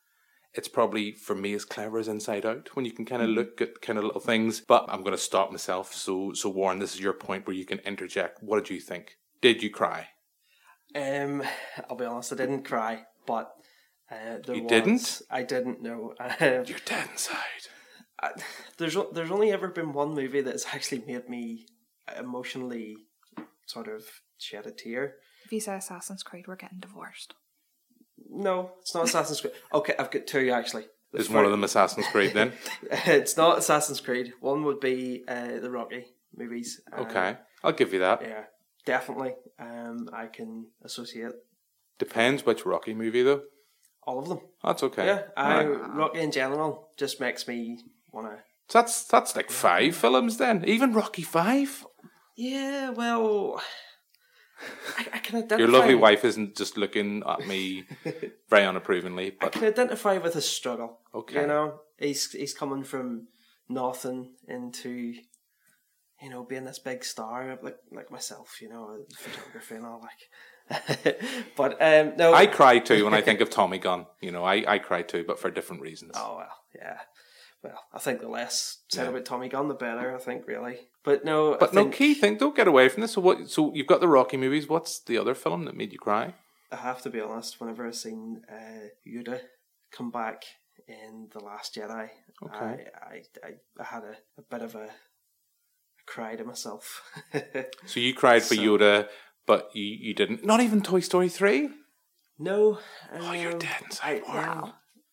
it's probably, for me, as clever as Inside Out, when you can kind of look at kind of little things. But I'm going to stop myself. So Warren, this is your point where you can interject. What did you think? Did you cry? I'll be honest, I didn't cry, but didn't? I didn't know. You're dead inside. There's only ever been one movie that's actually made me emotionally sort of shed a tear. If you say Assassin's Creed, we're getting divorced. No, it's not Assassin's Creed. Okay, I've got two actually. Is one of them Assassin's Creed then? It's not Assassin's Creed. One would be the Rocky movies. Okay, I'll give you that. Yeah, definitely. I can associate. Depends which Rocky movie though. All of them. That's okay. Yeah, Rocky in general just makes me want to... So that's like 5 films then? Even Rocky 5? Yeah, well... I can identify... Your lovely wife isn't just looking at me very unapprovingly. But... I can identify with his struggle. Okay. You know, he's coming from nothing into, you know, being this big star, like myself, you know, photography and all like. But no, I cry too when I think of Tommy Gunn. You know, I cry too, but for different reasons. Oh well, yeah. Well, I think the less said about Tommy Gunn, the better. I think really. But no, key thing. Don't get away from this. So what? So you've got the Rocky movies. What's the other film that made you cry? I have to be honest. Whenever I seen Yoda come back in The Last Jedi, okay. I had a bit of a cry to myself. So you cried for Yoda, but you didn't. Not even Toy Story 3? No. Oh, you're dead inside. Wow.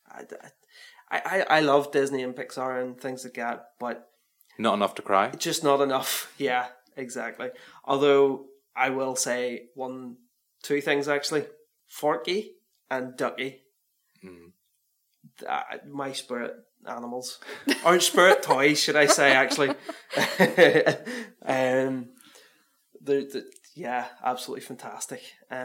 I love Disney and Pixar and things like that, but not enough to cry. Just not enough. Yeah, exactly. Although I will say two things actually: Forky and Ducky. My spirit animals, or spirit toys, should I say? Actually, yeah, absolutely fantastic.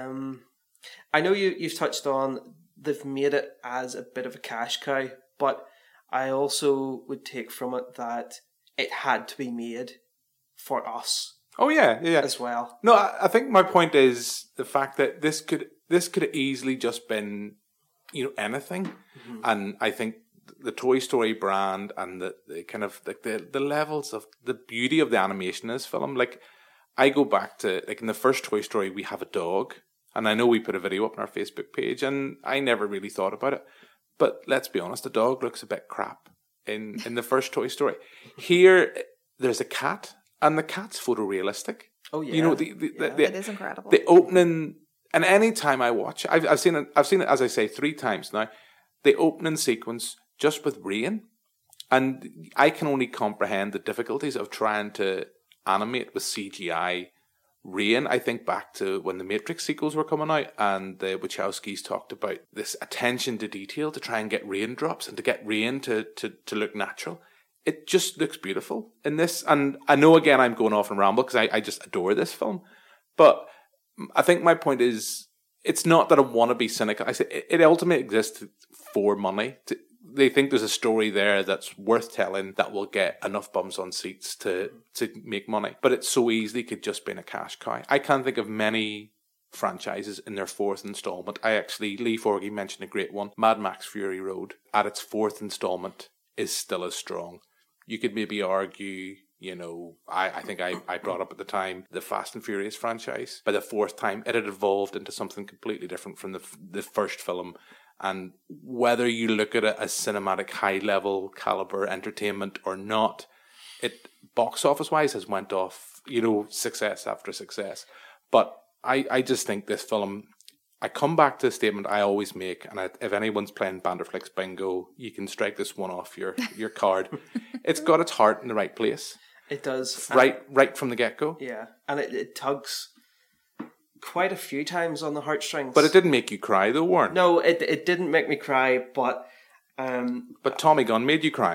I know you've touched on they've made it as a bit of a cash cow, but I also would take from it that it had to be made for us. Oh yeah, as well. No, I think my point is the fact that this could have easily just been, you know, anything, and I think the Toy Story brand and the kind of like the levels of the beauty of the animation in this film. Like, I go back to like in the first Toy Story, we have a dog. And I know we put a video up on our Facebook page, and I never really thought about it. But let's be honest, the dog looks a bit crap in the first Toy Story. Here, there's a cat, and the cat's photorealistic. Oh yeah, you know it is incredible. The opening, and any time I watch, I've seen it as I say 3 times now. The opening sequence just with rain, and I can only comprehend the difficulties of trying to animate with CGI. Rain, I think back to when the Matrix sequels were coming out and the Wachowskis talked about this attention to detail to try and get raindrops and to get rain to look natural. It just looks beautiful in this. And I know, again, I'm going off and ramble because I just adore this film. But I think my point is, it's not that I want to be cynical. I say it ultimately exists for money. They think there's a story there that's worth telling that will get enough bums on seats to make money. But it so easily could just be a cash cow. I can't think of many franchises in their 4th installment. Lee Forgy mentioned a great one, Mad Max Fury Road. At its 4th installment is still as strong. You could maybe argue, you know, I think I brought up at the time the Fast and Furious franchise. By the 4th time, it had evolved into something completely different from the first film. And whether you look at it as cinematic, high-level caliber entertainment or not, it box office-wise has went off, you know, success after success. But I just think this film, I come back to a statement I always make, and if anyone's playing Banderflix Bingo, you can strike this one off your card. It's got its heart in the right place. It does. Right from the get-go. Yeah, and it tugs quite a few times on the heartstrings. But it didn't make you cry though, Warren. No, it didn't make me cry, but Tommy Gunn made you cry.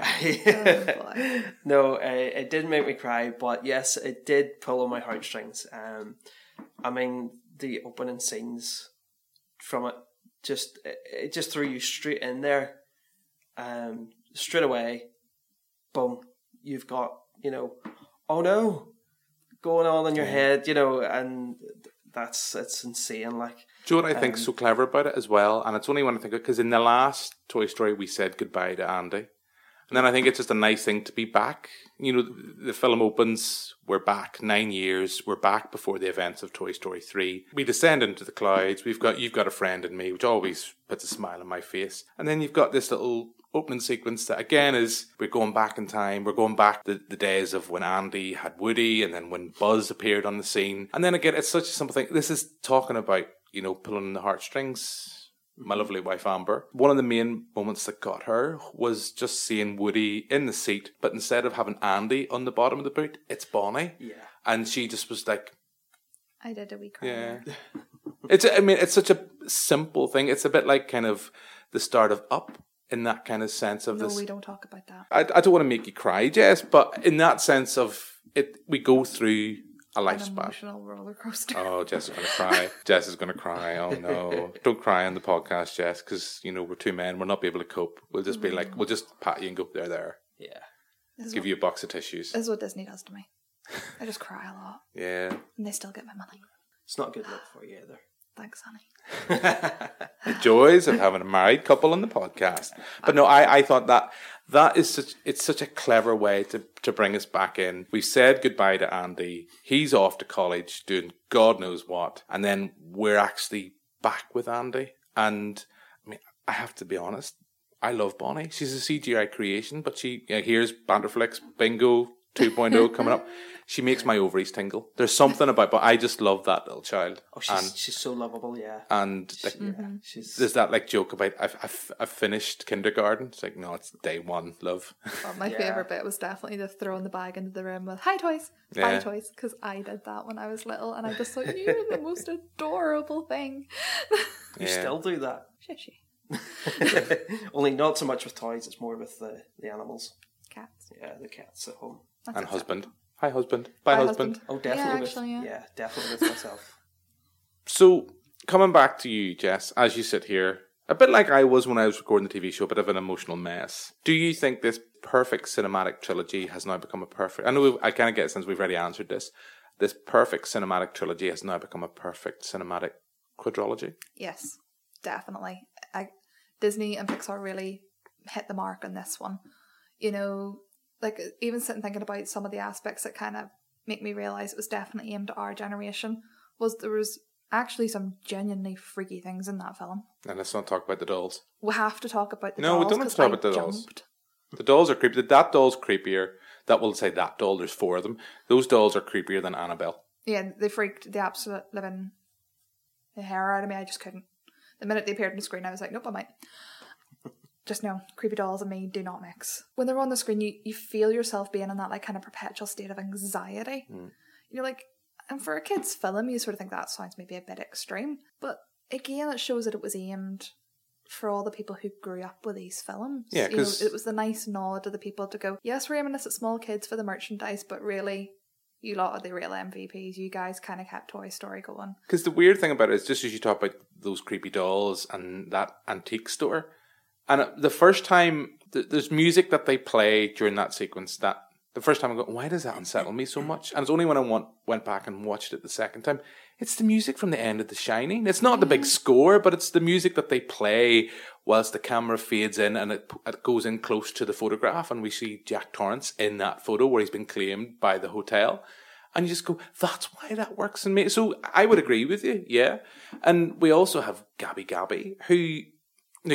No, it didn't make me cry, but yes, it did pull on my heartstrings. I mean, the opening scenes from it just threw you straight in there. Straight away, boom, you've got, you know, oh no, going on in your head, you know, and it's insane. Like, Do you know what I think's so clever about it as well? And it's only when I think of it, because in the last Toy Story we said goodbye to Andy. And then I think it's just a nice thing to be back. You know, the film opens, we're back 9 years, we're back before the events of Toy Story 3. We descend into the clouds, you've got a friend in me, which always puts a smile on my face. And then you've got this little opening sequence that again is, we're going back in time, we're going back the days of when Andy had Woody, and then when Buzz appeared on the scene. And then again, it's such a simple thing. This is talking about, you know, pulling the heartstrings. My lovely wife Amber. One of the main moments that got her was just seeing Woody in the seat, but instead of having Andy on the bottom of the boot, it's Bonnie. Yeah. And she just was like, I did a wee cry. yeah. It's such a simple thing. It's a bit like kind of the start of Up in that kind of sense of No, this. we don't talk about that. I don't want to make you cry, Jess, but in that sense of it, we go through a An lifespan. emotional roller coaster. Oh, Jess is going to cry. Jess is going to cry. Oh, no. Don't cry on the podcast, Jess, because, you know, we're two men. We'll not be able to cope. We'll just be like, we'll just pat you and go, there. Yeah. Give you a box of tissues. This is what Disney does to me. I just cry a lot. Yeah. And they still get my money. It's not good luck for you either. Thanks, honey. The joys of having a married couple on the podcast. But no, I thought that is such a clever way to bring us back in. We've said goodbye to Andy. He's off to college doing God knows what. And then we're actually back with Andy. And I mean, I have to be honest, I love Bonnie. She's a CGI creation, but here's Banterflix, Bingo 2.0 coming up. She makes my ovaries tingle. There's something about, but I just love that little child. Oh, she's so lovable, yeah. And like, there's that like joke about I've finished kindergarten. It's like, no, it's day one, love. Well, my favourite bit was definitely the throwing the bag into the room with "Hi toys, bye toys," because I did that when I was little, and I just thought you're the most adorable thing. You still do that. Shishy. Only not so much with toys. It's more with the animals. Cats. Yeah, the cats at home. That's and husband. Hi, husband. Bye, husband. Oh, definitely. Yeah, Definitely with myself. So, coming back to you, Jess, as you sit here, a bit like I was when I was recording the TV show, a bit of an emotional mess. Do you think this perfect cinematic trilogy has now become a perfect... I know I kind of get it since we've already answered this. This perfect cinematic trilogy has now become a perfect cinematic quadrilogy? Yes, definitely. Disney and Pixar really hit the mark on this one. You know, like even sitting thinking about some of the aspects that kind of make me realise it was definitely aimed at our generation, was there was actually some genuinely freaky things in that film. And let's not talk about the dolls. We have to talk about the dolls. No, we don't have to talk about the dolls. The dolls are creepy. That doll's creepier. That will say that doll, there's 4 of them. Those dolls are creepier than Annabelle. Yeah, they freaked the absolute living hair out of me. I just couldn't. The minute they appeared on the screen, I was like, nope, I might. Just no, creepy dolls and me do not mix. When they're on the screen, you feel yourself being in that like kind of perpetual state of anxiety. You're like, and for a kid's film, you sort of think that sounds maybe a bit extreme. But again, it shows that it was aimed for all the people who grew up with these films. Yeah, because it was the nice nod to the people to go, yes, we're aiming this at small kids for the merchandise, but really, you lot are the real MVPs. You guys kind of kept Toy Story going. Because the weird thing about it is, just as you talk about those creepy dolls and that antique store, and the first time, there's music that they play during that sequence that the first time I go, why does that unsettle me so much? And it's only when I went back and watched it the second time, it's the music from the end of The Shining. It's not the big score, but it's the music that they play whilst the camera fades in and it goes in close to the photograph, and we see Jack Torrance in that photo where he's been claimed by the hotel. And you just go, that's why that works in me. So I would agree with you, yeah. And we also have Gabby Gabby, who... Now,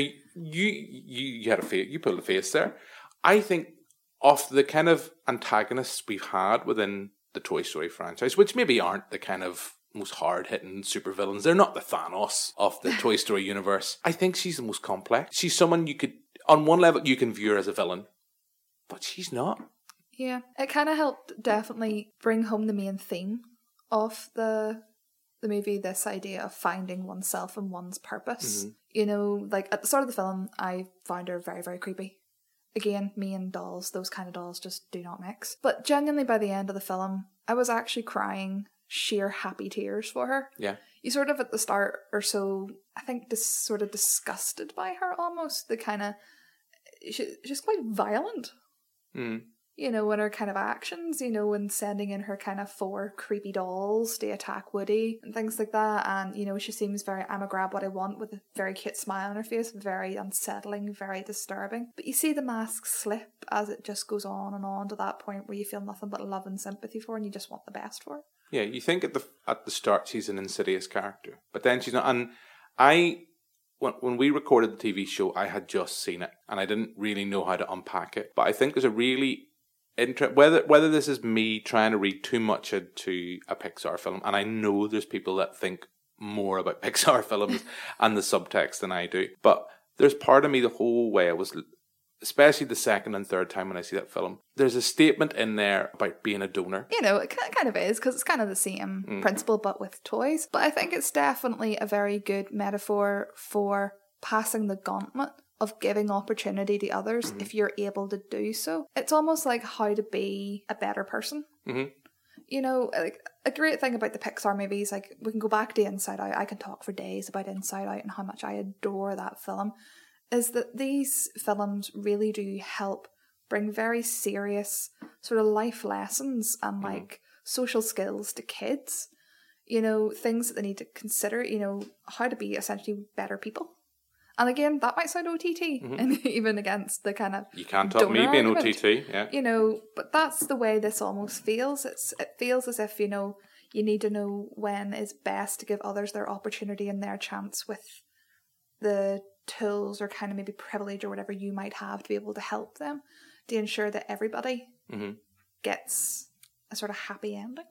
you had you pulled a face there. I think of the kind of antagonists we've had within the Toy Story franchise, which maybe aren't the kind of most hard-hitting supervillains. They're not the Thanos of the Toy Story universe. I think she's the most complex. She's someone you could, on one level, you can view her as a villain, but she's not. Yeah, it kind of helped definitely bring home the main theme of the movie, this idea of finding oneself and one's purpose. You know, like at the start of the film, I found her very, very creepy. Again, me and dolls, those kind of dolls just do not mix. But genuinely by the end of the film, I was actually crying sheer happy tears for her. Yeah. You sort of at the start are so, I think, sort of disgusted by her almost. The kind of, she's quite violent. You you know, and her kind of actions, you know, and sending in her kind of 4 creepy dolls to attack Woody and things like that. And, you know, she seems very, I'ma grab what I want, with a very cute smile on her face, very unsettling, very disturbing. But you see the mask slip as it just goes on to that point where you feel nothing but love and sympathy for her, and you just want the best for her. Yeah, you think at the start she's an insidious character, but then she's not. And when we recorded the TV show, I had just seen it, and I didn't really know how to unpack it. But I think there's a really whether this is me trying to read too much into a Pixar film, and I know there's people that think more about Pixar films and the subtext than I do, but there's part of me the whole way I was, especially the second and third time when I see that film, there's a statement in there about being a donor. You know, it kind of is, because it's kind of the same principle, but with toys. But I think it's definitely a very good metaphor for passing the gauntlet of giving opportunity to others if you're able to do so. It's almost like how to be a better person. Mm-hmm. You know, like, a great thing about the Pixar movies, like, we can go back to Inside Out. I can talk for days about Inside Out and how much I adore that film. Is that these films really do help bring very serious sort of life lessons and like social skills to kids. You know, things that they need to consider, you know, how to be essentially better people. And again, that might sound OTT, and even against the kind of you can't talk me being OTT, yeah. You know, but that's the way this almost feels. It feels as if, you know, you need to know when is best to give others their opportunity and their chance with the tools or kind of maybe privilege or whatever you might have to be able to help them, to ensure that everybody gets a sort of happy ending.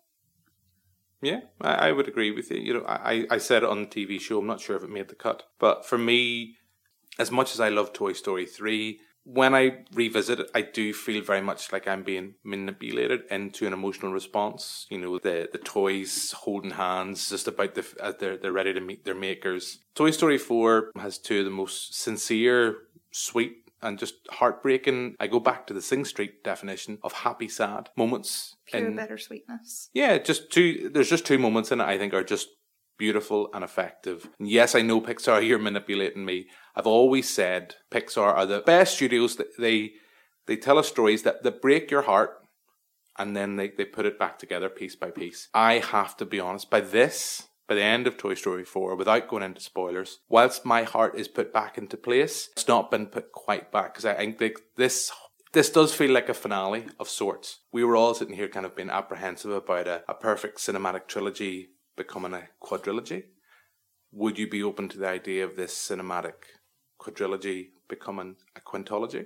Yeah, I would agree with you. You know, I said it on the TV show, I'm not sure if it made the cut, but for me, as much as I love Toy Story 3, when I revisit it, I do feel very much like I'm being manipulated into an emotional response. You know, the toys holding hands, just about as they're ready to meet their makers. Toy Story 4 has 2 of the most sincere, sweet, and just heartbreaking, I go back to the Sing Street definition of happy, sad moments. Pure bittersweetness. Yeah, there's just 2 moments in it I think are just beautiful and effective. And yes, I know Pixar, you're manipulating me. I've always said Pixar are the best studios. That they tell us stories that break your heart, and then they put it back together piece by piece. I have to be honest, by the end of Toy Story 4, without going into spoilers, whilst my heart is put back into place, it's not been put quite back, because I think this does feel like a finale of sorts. We were all sitting here kind of being apprehensive about a perfect cinematic trilogy becoming a quadrilogy. Would you be open to the idea of this cinematic quadrilogy becoming a quintology?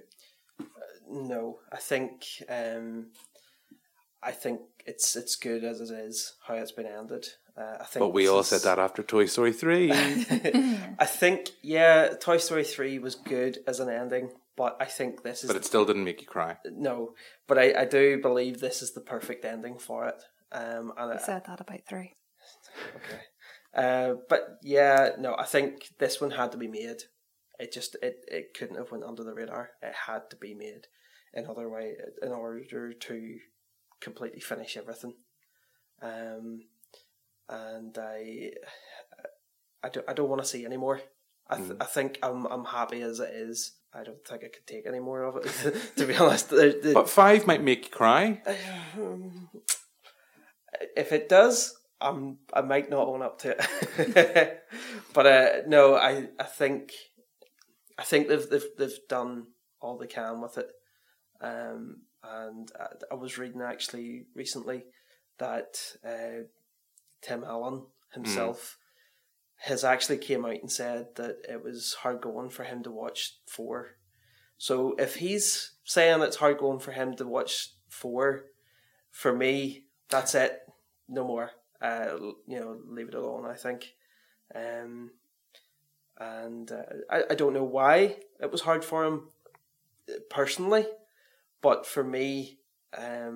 No, I think it's good as it is, how it's been ended. I think, but we all said that after Toy Story 3. I think, yeah, Toy Story 3 was good as an ending, but I think this is... But it still didn't make you cry. No, but I do believe this is the perfect ending for it. I said that about 3. Okay. But yeah, no, I think this one had to be made. It couldn't have went under the radar. It had to be made in order to completely finish everything. And I don't want to see any more. I think I'm happy as it is. I don't think I could take any more of it, to be honest. But 5 might make you cry. If it does, I might not own up to it. But no, I think they've done all they can with it. And I was reading actually recently that Tim Allen himself has actually came out and said that it was hard going for him to watch 4. So if he's saying it's hard going for him to watch 4, for me, that's it. No more. Leave it alone, I think. I don't know why it was hard for him personally, but for me, I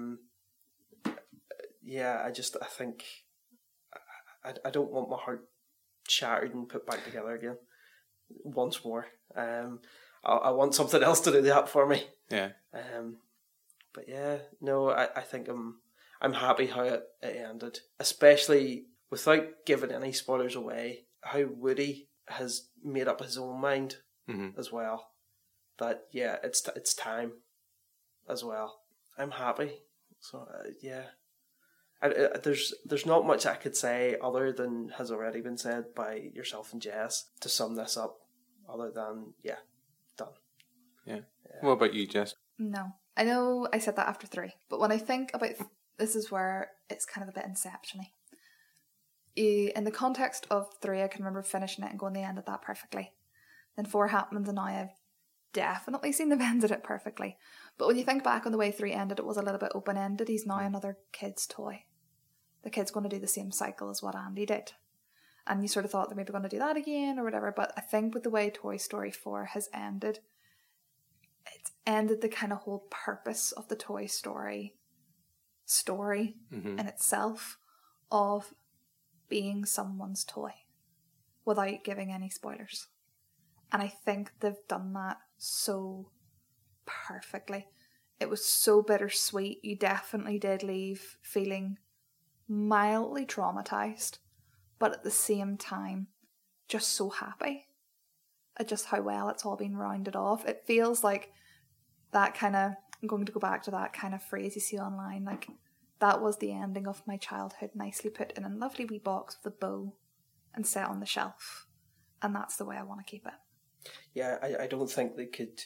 think I don't want my heart shattered and put back together again once more. I want something else to do that for me. Yeah. But yeah, no, I think I'm happy how it ended, especially without giving any spoilers away, how Woody has made up his own mind as well. That yeah, it's time as well. I'm happy. So yeah, there's not much I could say other than has already been said by yourself and Jess to sum this up. Other than done. Yeah. What about you, Jess? No, I know I said that after 3, but when I think about this is where it's kind of a bit Inception-y. In the context of 3, I can remember finishing it and going, they ended that perfectly. Then 4 happens, and now I've definitely seen them ended it perfectly. But when you think back on the way 3 ended, it was a little bit open-ended. He's now another kid's toy. The kid's going to do the same cycle as what Andy did. And you sort of thought they're maybe going to do that again or whatever. But I think with the way Toy Story 4 has ended, it's ended the kind of whole purpose of the Toy Story story in itself of being someone's toy without giving any spoilers. And I think they've done that so perfectly. It was so bittersweet. You definitely did leave feeling mildly traumatized, but at the same time just so happy at just how well it's all been rounded off. It feels like that kind of, I'm going to go back to that kind of phrase you see online, like that was the ending of my childhood, nicely put in a lovely wee box with a bow and set on the shelf, and that's the way I want to keep it. Yeah, I don't think they could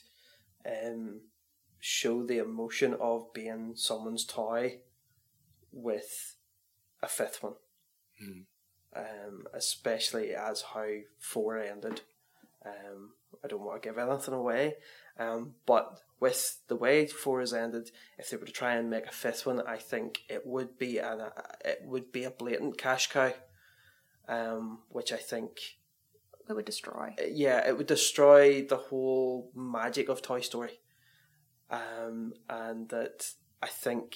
show the emotion of being someone's toy with a 5th one. Especially as how 4 ended. I don't want to give anything away, but with the way 4 has ended, if they were to try and make a 5th one, I think it would be a blatant cash cow, which I think it would destroy. Yeah, it would destroy the whole magic of Toy Story, and that I think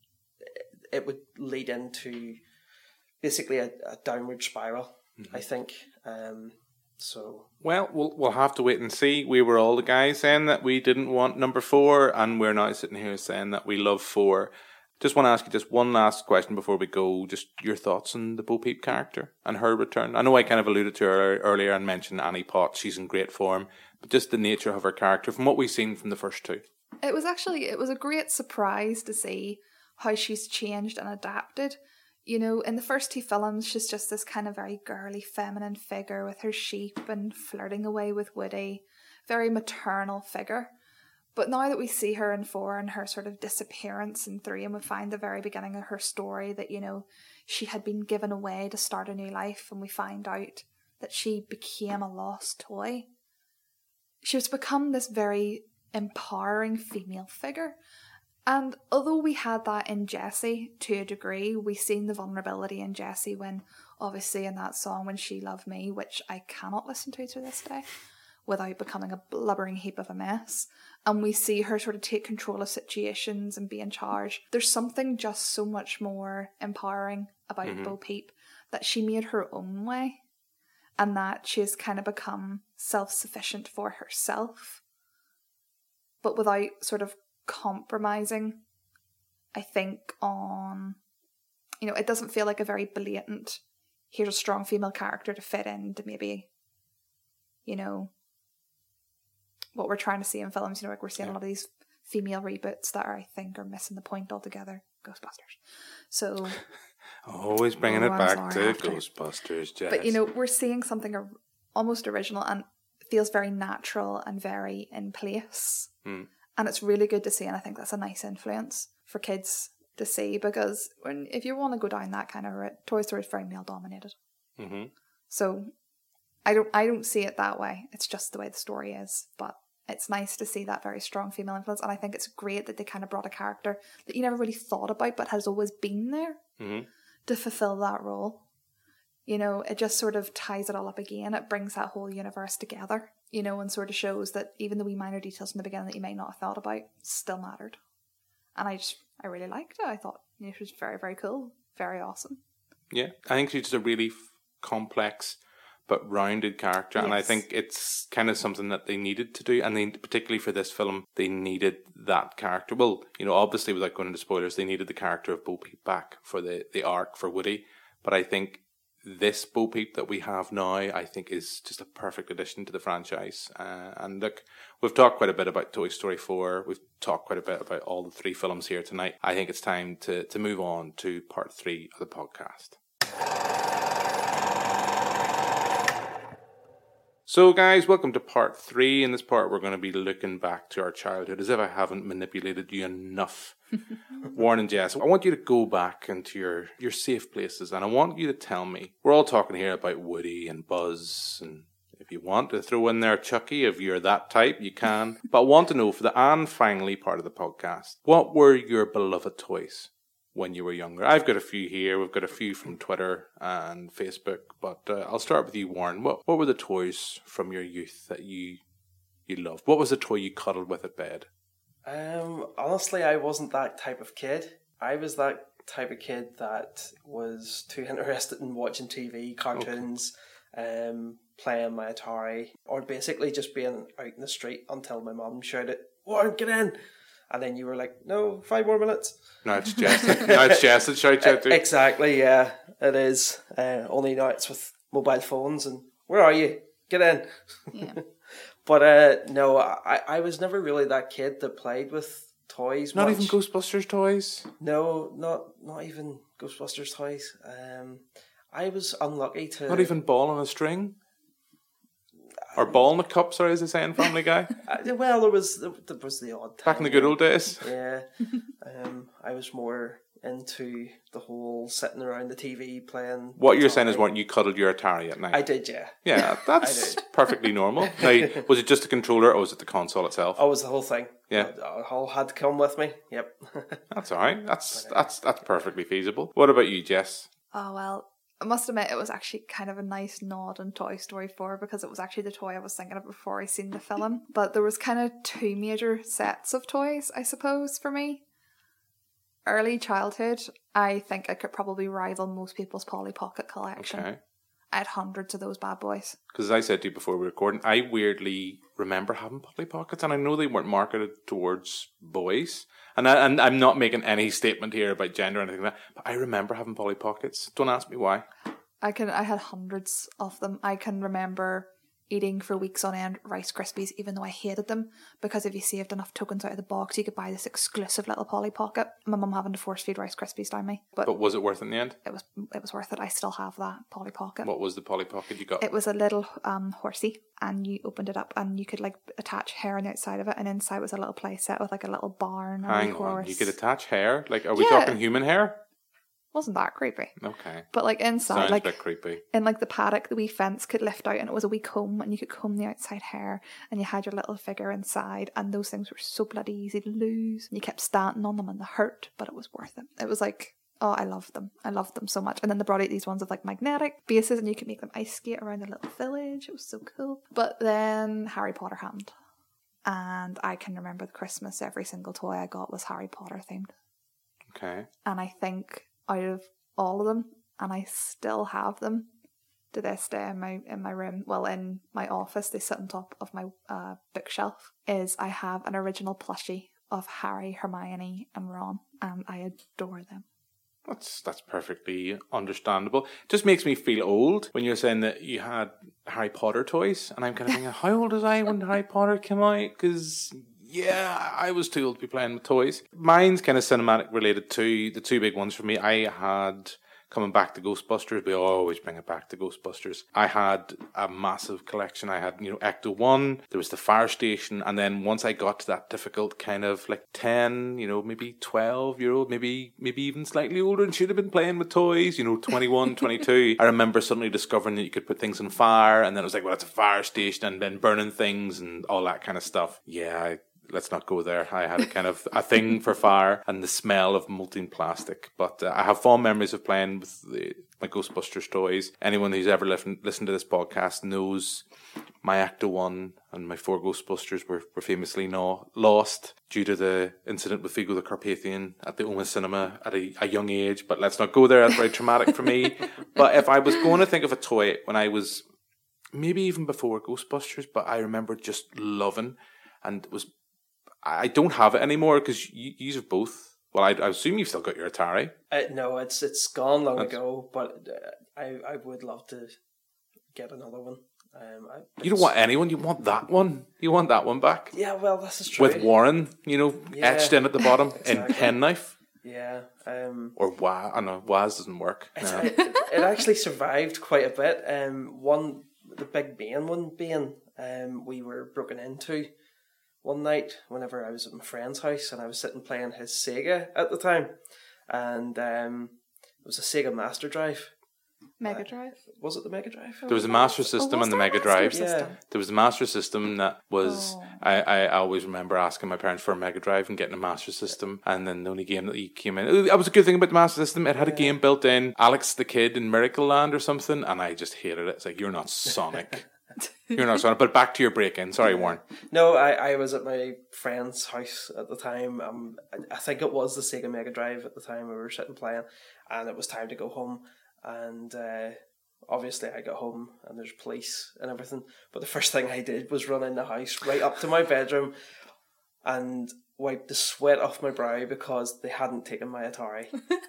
it would lead into basically a downward spiral. I think. So well, we'll have to wait and see. We were all the guys saying that we didn't want number 4, and we're now sitting here saying that we love 4. Just want to ask you just one last question before we go. Just your thoughts on the Bo Peep character and her return. I know I kind of alluded to her earlier and mentioned Annie Potts. She's in great form, but just the nature of her character from what we've seen from the first 2. It was a great surprise to see how she's changed and adapted. You know, in the first 2 films, she's just this kind of very girly, feminine figure with her sheep and flirting away with Woody. Very maternal figure. But now that we see her in 4 and her sort of disappearance in 3, and we find the very beginning of her story that, you know, she had been given away to start a new life, and we find out that she became a lost toy. She's become this very empowering female figure. And although we had that in Jessie to a degree, we seen the vulnerability in Jessie when, obviously in that song, When She Loved Me, which I cannot listen to this day without becoming a blubbering heap of a mess. And we see her sort of take control of situations and be in charge. There's something just so much more empowering about Bo Peep, that she made her own way, and that she's kind of become self-sufficient for herself, but without sort of compromising, I think, on, you know, it doesn't feel like a very blatant, here's a strong female character to fit into maybe, you know, what we're trying to see in films. You know, like we're seeing a lot of these female reboots that I think are missing the point altogether. Ghostbusters. So always bringing it back to Ghostbusters, Jess. But you know, we're seeing something almost original and feels very natural and very in place. And it's really good to see, and I think that's a nice influence for kids to see, because if you want to go down that kind of route, Toy Story is very male dominated. So I don't see it that way. It's just the way the story is, but it's nice to see that very strong female influence, and I think it's great that they kind of brought a character that you never really thought about but has always been there to fulfill that role. You know, it just sort of ties it all up again. It brings that whole universe together, you know, and sort of shows that even the wee minor details from the beginning that you may not have thought about still mattered. And I really liked it. I thought it was very, very cool. Very awesome. Yeah, I think she's just a really complex but rounded character, and I think it's kind of something that they needed to do, and they, particularly for this film, they needed that character. Well, you know, obviously without going into spoilers, they needed the character of Bo Peep back for the arc for Woody, but I think this Bo Peep that we have now, I think, is just a perfect addition to the franchise. And look, we've talked quite a bit about Toy Story 4. We've talked quite a bit about all the 3 films here tonight. I think it's time to move on to part 3 of the podcast. So guys, welcome to part 3. In this part, we're going to be looking back to our childhood, as if I haven't manipulated you enough. Warren and Jess, I want you to go back into your safe places, and I want you to tell me, we're all talking here about Woody and Buzz, and if you want to throw in there Chucky, if you're that type, you can. But I want to know, for the and finally part of the podcast, what were your beloved toys when you were younger? I've got a few here. We've got a few from Twitter and Facebook, but I'll start with you, Warren. What were the toys from your youth that you loved? What was the toy you cuddled with at bed? Honestly, I wasn't that type of kid. I was that type of kid that was too interested in watching TV, cartoons, playing my Atari, or basically just being out in the street until my mum shouted, "Warren, get in!" And then you were like, "No, 5 more minutes." Now it's Jess that shouts out to you. Exactly, yeah, it is. Only now it's with mobile phones and, "Where are you? Get in." Yeah. But no, I was never really that kid that played with toys. Not much. even Ghostbusters toys? No, not even Ghostbusters toys. I was unlucky to... Not even ball on a string? Or ball in a cup, sorry, as they say in Family Guy? Well, there was the odd time. Back in the good old days? Yeah. I was more into the whole sitting around the TV playing. What you're saying is, weren't you cuddled your Atari at night? I did, yeah. Yeah, that's perfectly normal. Now, was it just the controller or was it the console itself? Oh, it was the whole thing. Yeah. It all had to come with me. Yep. That's all right. That's perfectly feasible. What about you, Jess? Oh, well, I must admit it was actually kind of a nice nod in Toy Story 4 because it was actually the toy I was thinking of before I seen the film. But there was kind of 2 major sets of toys, I suppose, for me. Early childhood, I think I could probably rival most people's Polly Pocket collection. Okay. I had hundreds of those bad boys. Because as I said to you before we were recording, I weirdly remember having Polly Pockets, and I know they weren't marketed towards boys. And I'm not making any statement here about gender or anything like that, but I remember having Polly Pockets. Don't ask me why. I had hundreds of them. I can remember eating for weeks on end Rice Krispies, even though I hated them, because if you saved enough tokens out of the box, you could buy this exclusive little Polly Pocket. My mum having to force feed Rice Krispies down me. But was it worth it in the end? It was worth it. I still have that Polly Pocket. What was the Polly Pocket you got? It was a little horsey, and you opened it up and you could like attach hair on the outside of it, and inside was a little play set with like a little barn and Hang a horse. on, you could attach hair? Like, are we talking human hair? Wasn't that creepy? Okay. But like inside, sounds like a bit creepy. In like the paddock, the wee fence could lift out, and it was a wee comb, and you could comb the outside hair, and you had your little figure inside, and those things were so bloody easy to lose, and you kept standing on them and they hurt, but it was worth it. It was like, oh, I loved them so much. And then they brought out these ones with like magnetic bases, and you could make them ice skate around the little village. It was so cool. But then Harry Potter happened, and I can remember the Christmas, every single toy I got was Harry Potter themed. Okay. And I think out of all of them, and I still have them to this day in my room, well, in my office, they sit on top of my bookshelf, is I have an original plushie of Harry, Hermione and Ron, and I adore them. That's perfectly understandable. It just makes me feel old when you're saying that you had Harry Potter toys, and I'm kind of thinking, how old was I when Harry Potter came out? Because yeah, I was too old to be playing with toys. Mine's kind of cinematic related too. The 2 big ones for me, I had, coming back to Ghostbusters, we always bring it back to Ghostbusters. I had a massive collection. I had, Ecto-1, there was the fire station, and then once I got to that difficult kind of like 10, maybe 12-year-old, maybe even slightly older and should have been playing with toys, 21, 22. I remember suddenly discovering that you could put things on fire, and then it was like, well, it's a fire station, and then burning things and all that kind of stuff. Yeah, let's not go there. I had a kind of a thing for fire and the smell of molten plastic. But I have fond memories of playing with my Ghostbusters toys. Anyone who's ever listened to this podcast knows my Ecto-1 and my 4 Ghostbusters were famously lost due to the incident with Figo the Carpathian at the Oma Cinema at a young age. But let's not go there. That's very traumatic for me. But if I was going to think of a toy when I was maybe even before Ghostbusters, but I remember just loving, and it was, I don't have it anymore because you have both Well, I assume you've still got your Atari. No, it's gone long ago, but I would love to get another one. You don't want anyone, you want that one. You want that one back. Yeah, well, this is true. With Warren, etched in at the bottom in penknife. Yeah. Or Waz. I know, Waz doesn't work. No. It actually survived quite a bit. The big main one being, we were broken into one night whenever I was at my friend's house, and I was sitting playing his Sega at the time, and it was a Sega Master Drive. Mega Drive? Was it the Mega Drive? There was a Master System and the Mega Drive. Yeah. There was a Master System that was... I always remember asking my parents for a Mega Drive and getting a Master System, and then the only game that came in... That was a good thing about the Master System. It had a game built in, Alex the Kid in Miracle Land or something, and I just hated it. It's like, you're not Sonic. You're not Sonic. But back to your break-in. Sorry, Warren. No, I was at my friend's house at the time. I think it was the Sega Mega Drive at the time we were sitting playing, and it was time to go home. And obviously I got home and there's police and everything, but the first thing I did was run in the house right up to my bedroom and wipe the sweat off my brow because they hadn't taken my Atari.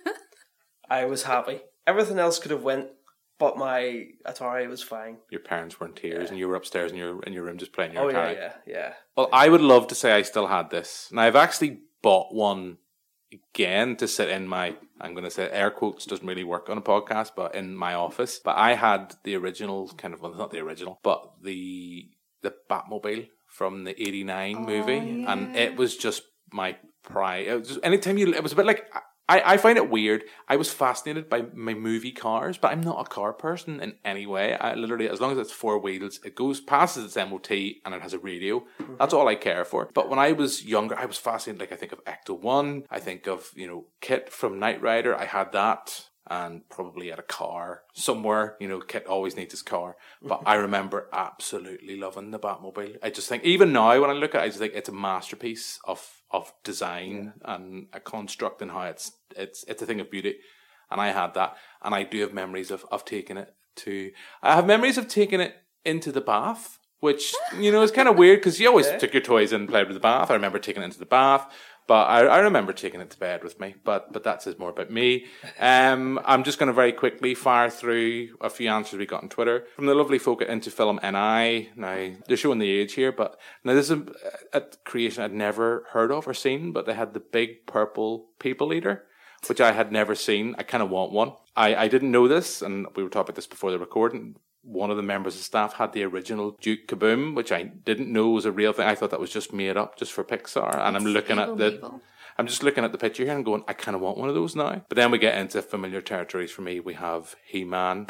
I was happy. Everything else could have went, but my Atari was fine. Your parents were in tears and you were upstairs in your room just playing your Atari. Yeah. Well, I would love to say I still had this. Now, I've actually bought one again to sit in my, I'm going to say air quotes, doesn't really work on a podcast, but in my office. But I had the original not the original, but the Batmobile from the 89 movie. Yeah. And it was just my pride. It was it was a bit like, I find it weird. I was fascinated by my movie cars, but I'm not a car person in any way. I literally, as long as it's 4 wheels, it goes passes its MOT and it has a radio. Mm-hmm. That's all I care for. But when I was younger, I was fascinated. Like I think of Ecto 1. I think of, Kit from Knight Rider. I had that. And probably at a car somewhere, Kit always needs his car. But I remember absolutely loving the Batmobile. I just think, even now when I look at it, I just think it's a masterpiece of design and a construct and how it's a thing of beauty. And I had that. And I do have memories of taking it I have memories of taking it into the bath, which, is kind of weird because you always took your toys and played with the bath. I remember taking it into the bath. But I remember taking it to bed with me. But that says more about me. I'm just going to very quickly fire through a few answers we got on Twitter. From the lovely folk at Into Film NI. Now, they're showing the age here. But now this is a creation I'd never heard of or seen. But they had the big purple people eater, which I had never seen. I kind of want one. I didn't know this. And we were talking about this before the recording. One of the members of staff had the original Duke Kaboom, which I didn't know was a real thing. I thought that was just made up just for Pixar. And I'm just looking at the picture here and going, I kind of want one of those now. But then we get into familiar territories for me. We have He-Man,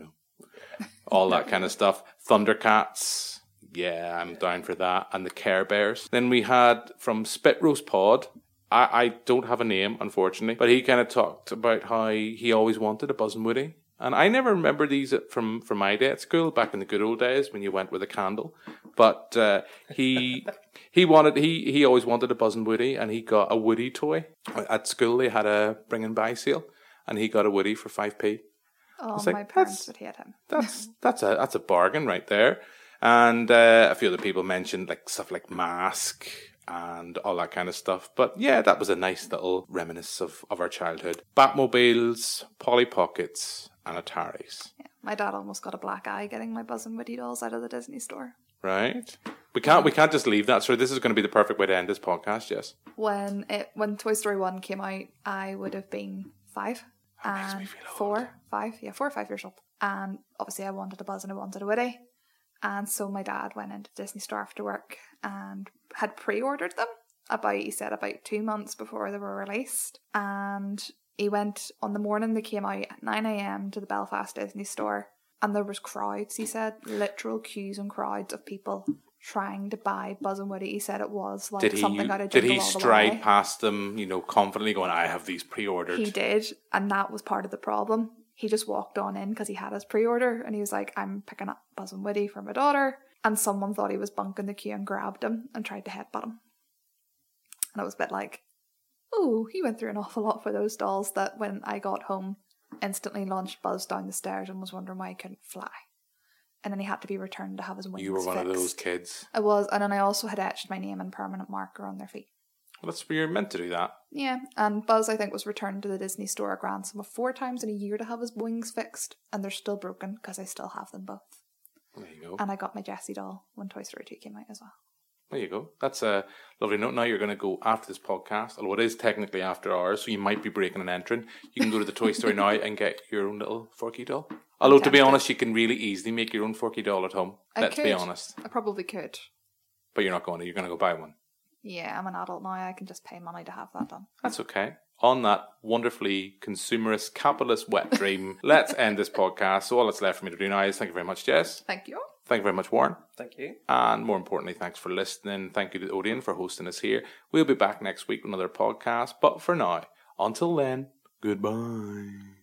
all that kind of stuff. Thundercats. Yeah, I'm down for that. And the Care Bears. Then we had from Spit Roast Pod. I don't have a name, unfortunately. But he kind of talked about how he always wanted a Buzz and Woody. And I never remember these from my day at school, back in the good old days when you went with a candle. But he always wanted a Buzz and Woody, and he got a Woody toy. At school they had a bring and buy sale, and he got a Woody for 5p. Oh, my parents would hate him. That's a bargain right there. And a few other people mentioned like stuff like Mask and all that kind of stuff. But yeah, that was a nice little reminiscence of our childhood. Batmobiles, Polly Pockets, and Ataris. Yeah, my dad almost got a black eye getting my Buzz and Woody dolls out of the Disney store. Right. We can't just leave that. So this is going to be the perfect way to end this podcast, yes. When Toy Story 1 came out, I would have been 5. That makes me feel 4 or 5 years old. And obviously I wanted a Buzz and I wanted a Woody. And so my dad went into Disney store after work and had pre-ordered them about 2 months before they were released. And he went on the morning they came out at 9 a.m. to the Belfast Disney store, and there was crowds, he said, literal queues and crowds of people trying to buy Buzz and Woody. He said it was like something out of Jingle All the Way. Did he stride past them, confidently going, I have these pre-ordered? He did, and that was part of the problem. He just walked on in because he had his pre-order, and he was like, I'm picking up Buzz and Woody for my daughter. And someone thought he was bunking the queue and grabbed him and tried to headbutt him. And it was a bit like, oh, he went through an awful lot for those dolls that when I got home, instantly launched Buzz down the stairs and was wondering why he couldn't fly. And then he had to be returned to have his wings You were one fixed. Of those kids. I was, and then I also had etched my name in permanent marker on their feet. Well, you're meant to do that. Yeah, and Buzz, I think, was returned to the Disney store a grand sum of 4 times in a year to have his wings fixed, and they're still broken because I still have them both. There you go. And I got my Jessie doll when Toy Story 2 came out as well. There you go. That's a lovely note. Now you're going to go after this podcast, although it is technically after hours, so you might be breaking and entering. You can go to the Toy Store now and get your own little Forky doll. Although, to be honest, you can really easily make your own Forky doll at home. Let's be honest. I probably could. But you're not going to. You're going to go buy one. Yeah, I'm an adult now. I can just pay money to have that done. That's okay. On that wonderfully consumerist, capitalist wet dream, let's end this podcast. So all that's left for me to do now is thank you very much, Jess. Thank you. Thank you very much, Warren. Thank you. And more importantly, thanks for listening. Thank you to Odeon for hosting us here. We'll be back next week with another podcast. But for now, until then, goodbye.